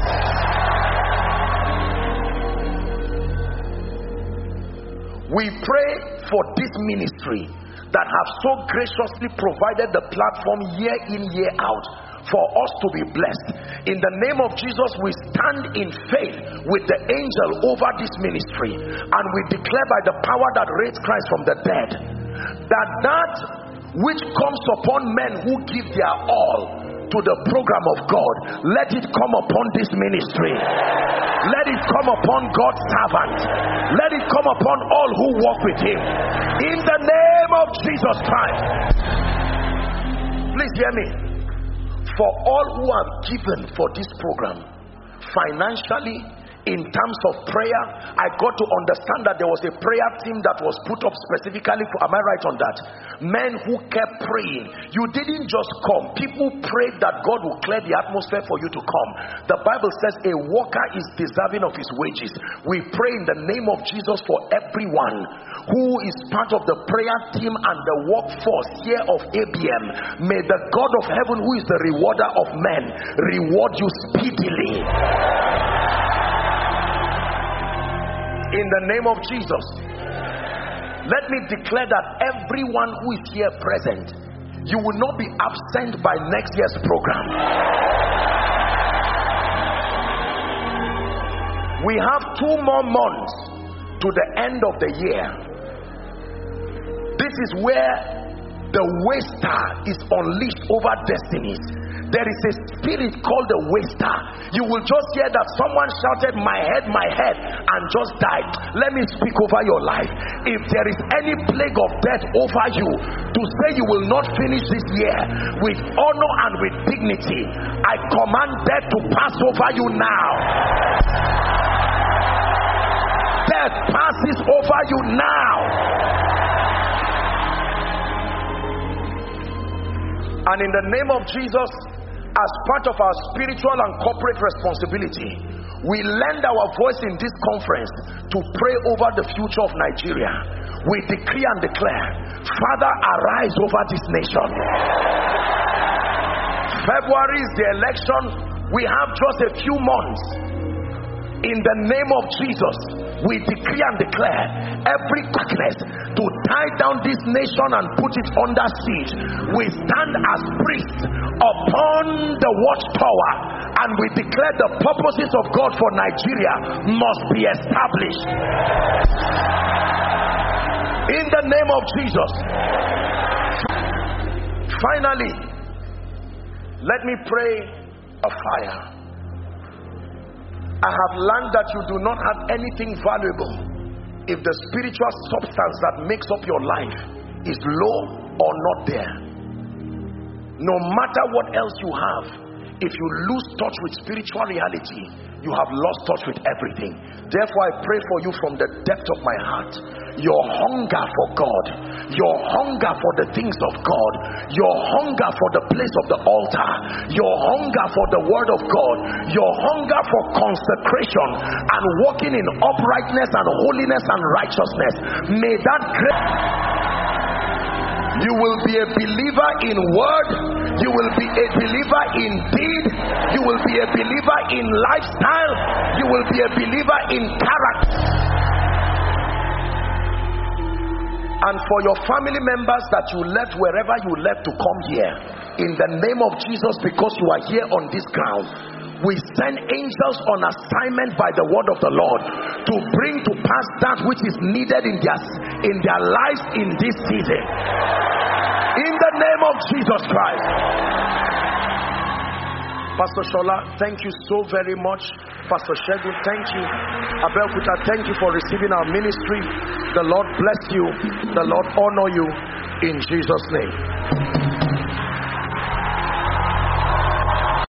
We pray for this ministry that have so graciously provided the platform year in, year out for us to be blessed. In the name of Jesus, we stand in faith with the angel over this ministry, and we declare by the power that raised Christ from the dead, that which comes upon men who give their all to the program of God, let it come upon this ministry. Let it come upon God's servant. Let it come upon all who walk with him. In the name of Jesus Christ. Please hear me. For all who have given for this program, financially, in terms of prayer, I got to understand that there was a prayer team that was put up specifically for, am I right on that? Men who kept praying. You didn't just come. People prayed that God will clear the atmosphere for you to come. The Bible says a worker is deserving of his wages. We pray in the name of Jesus for everyone who is part of the prayer team and the workforce here of ABM. May the God of heaven, who is the rewarder of men, reward you speedily. In the name of Jesus, let me declare that everyone who is here present, you will not be absent by next year's program. We have 2 more months to the end of the year. This is where the waster is unleashed over destinies. There is a spirit called the waster. You will just hear that someone shouted, my head, and just died. Let me speak over your life. If there is any plague of death over you, to say you will not finish this year with honor and with dignity, I command death to pass over you now. Death passes over you now. And in the name of Jesus, as part of our spiritual and corporate responsibility, we lend our voice in this conference to pray over the future of Nigeria. We decree and declare, Father, arise over this nation. February is the election. We have just a few months. In the name of Jesus, we decree and declare every darkness to tie down this nation and put it under siege. We stand as priests upon the watchtower and we declare the purposes of God for Nigeria must be established in the name of Jesus. Finally, let me pray a fire. I have learned that you do not have anything valuable if the spiritual substance that makes up your life is low or not there. No matter what else you have, if you lose touch with spiritual reality, you have lost touch with everything. Therefore, I pray for you from the depth of my heart. Your hunger for God, your hunger for the things of God, your hunger for the place of the altar, your hunger for the word of God, your hunger for consecration and walking in uprightness and holiness and righteousness, may that you will be a believer in word, you will be a believer in deed, you will be a believer in lifestyle, you will be a believer in character. And for your family members that you left wherever you left to come here, in the name of Jesus, because you are here on this ground, we send angels on assignment by the word of the Lord to bring to pass that which is needed in their lives in this season. In the name of Jesus Christ. Pastor Shola, thank you so very much. Pastor Shegun, thank you. Abelkuta, thank you for receiving our ministry. The Lord bless you. The Lord honor you in Jesus' name.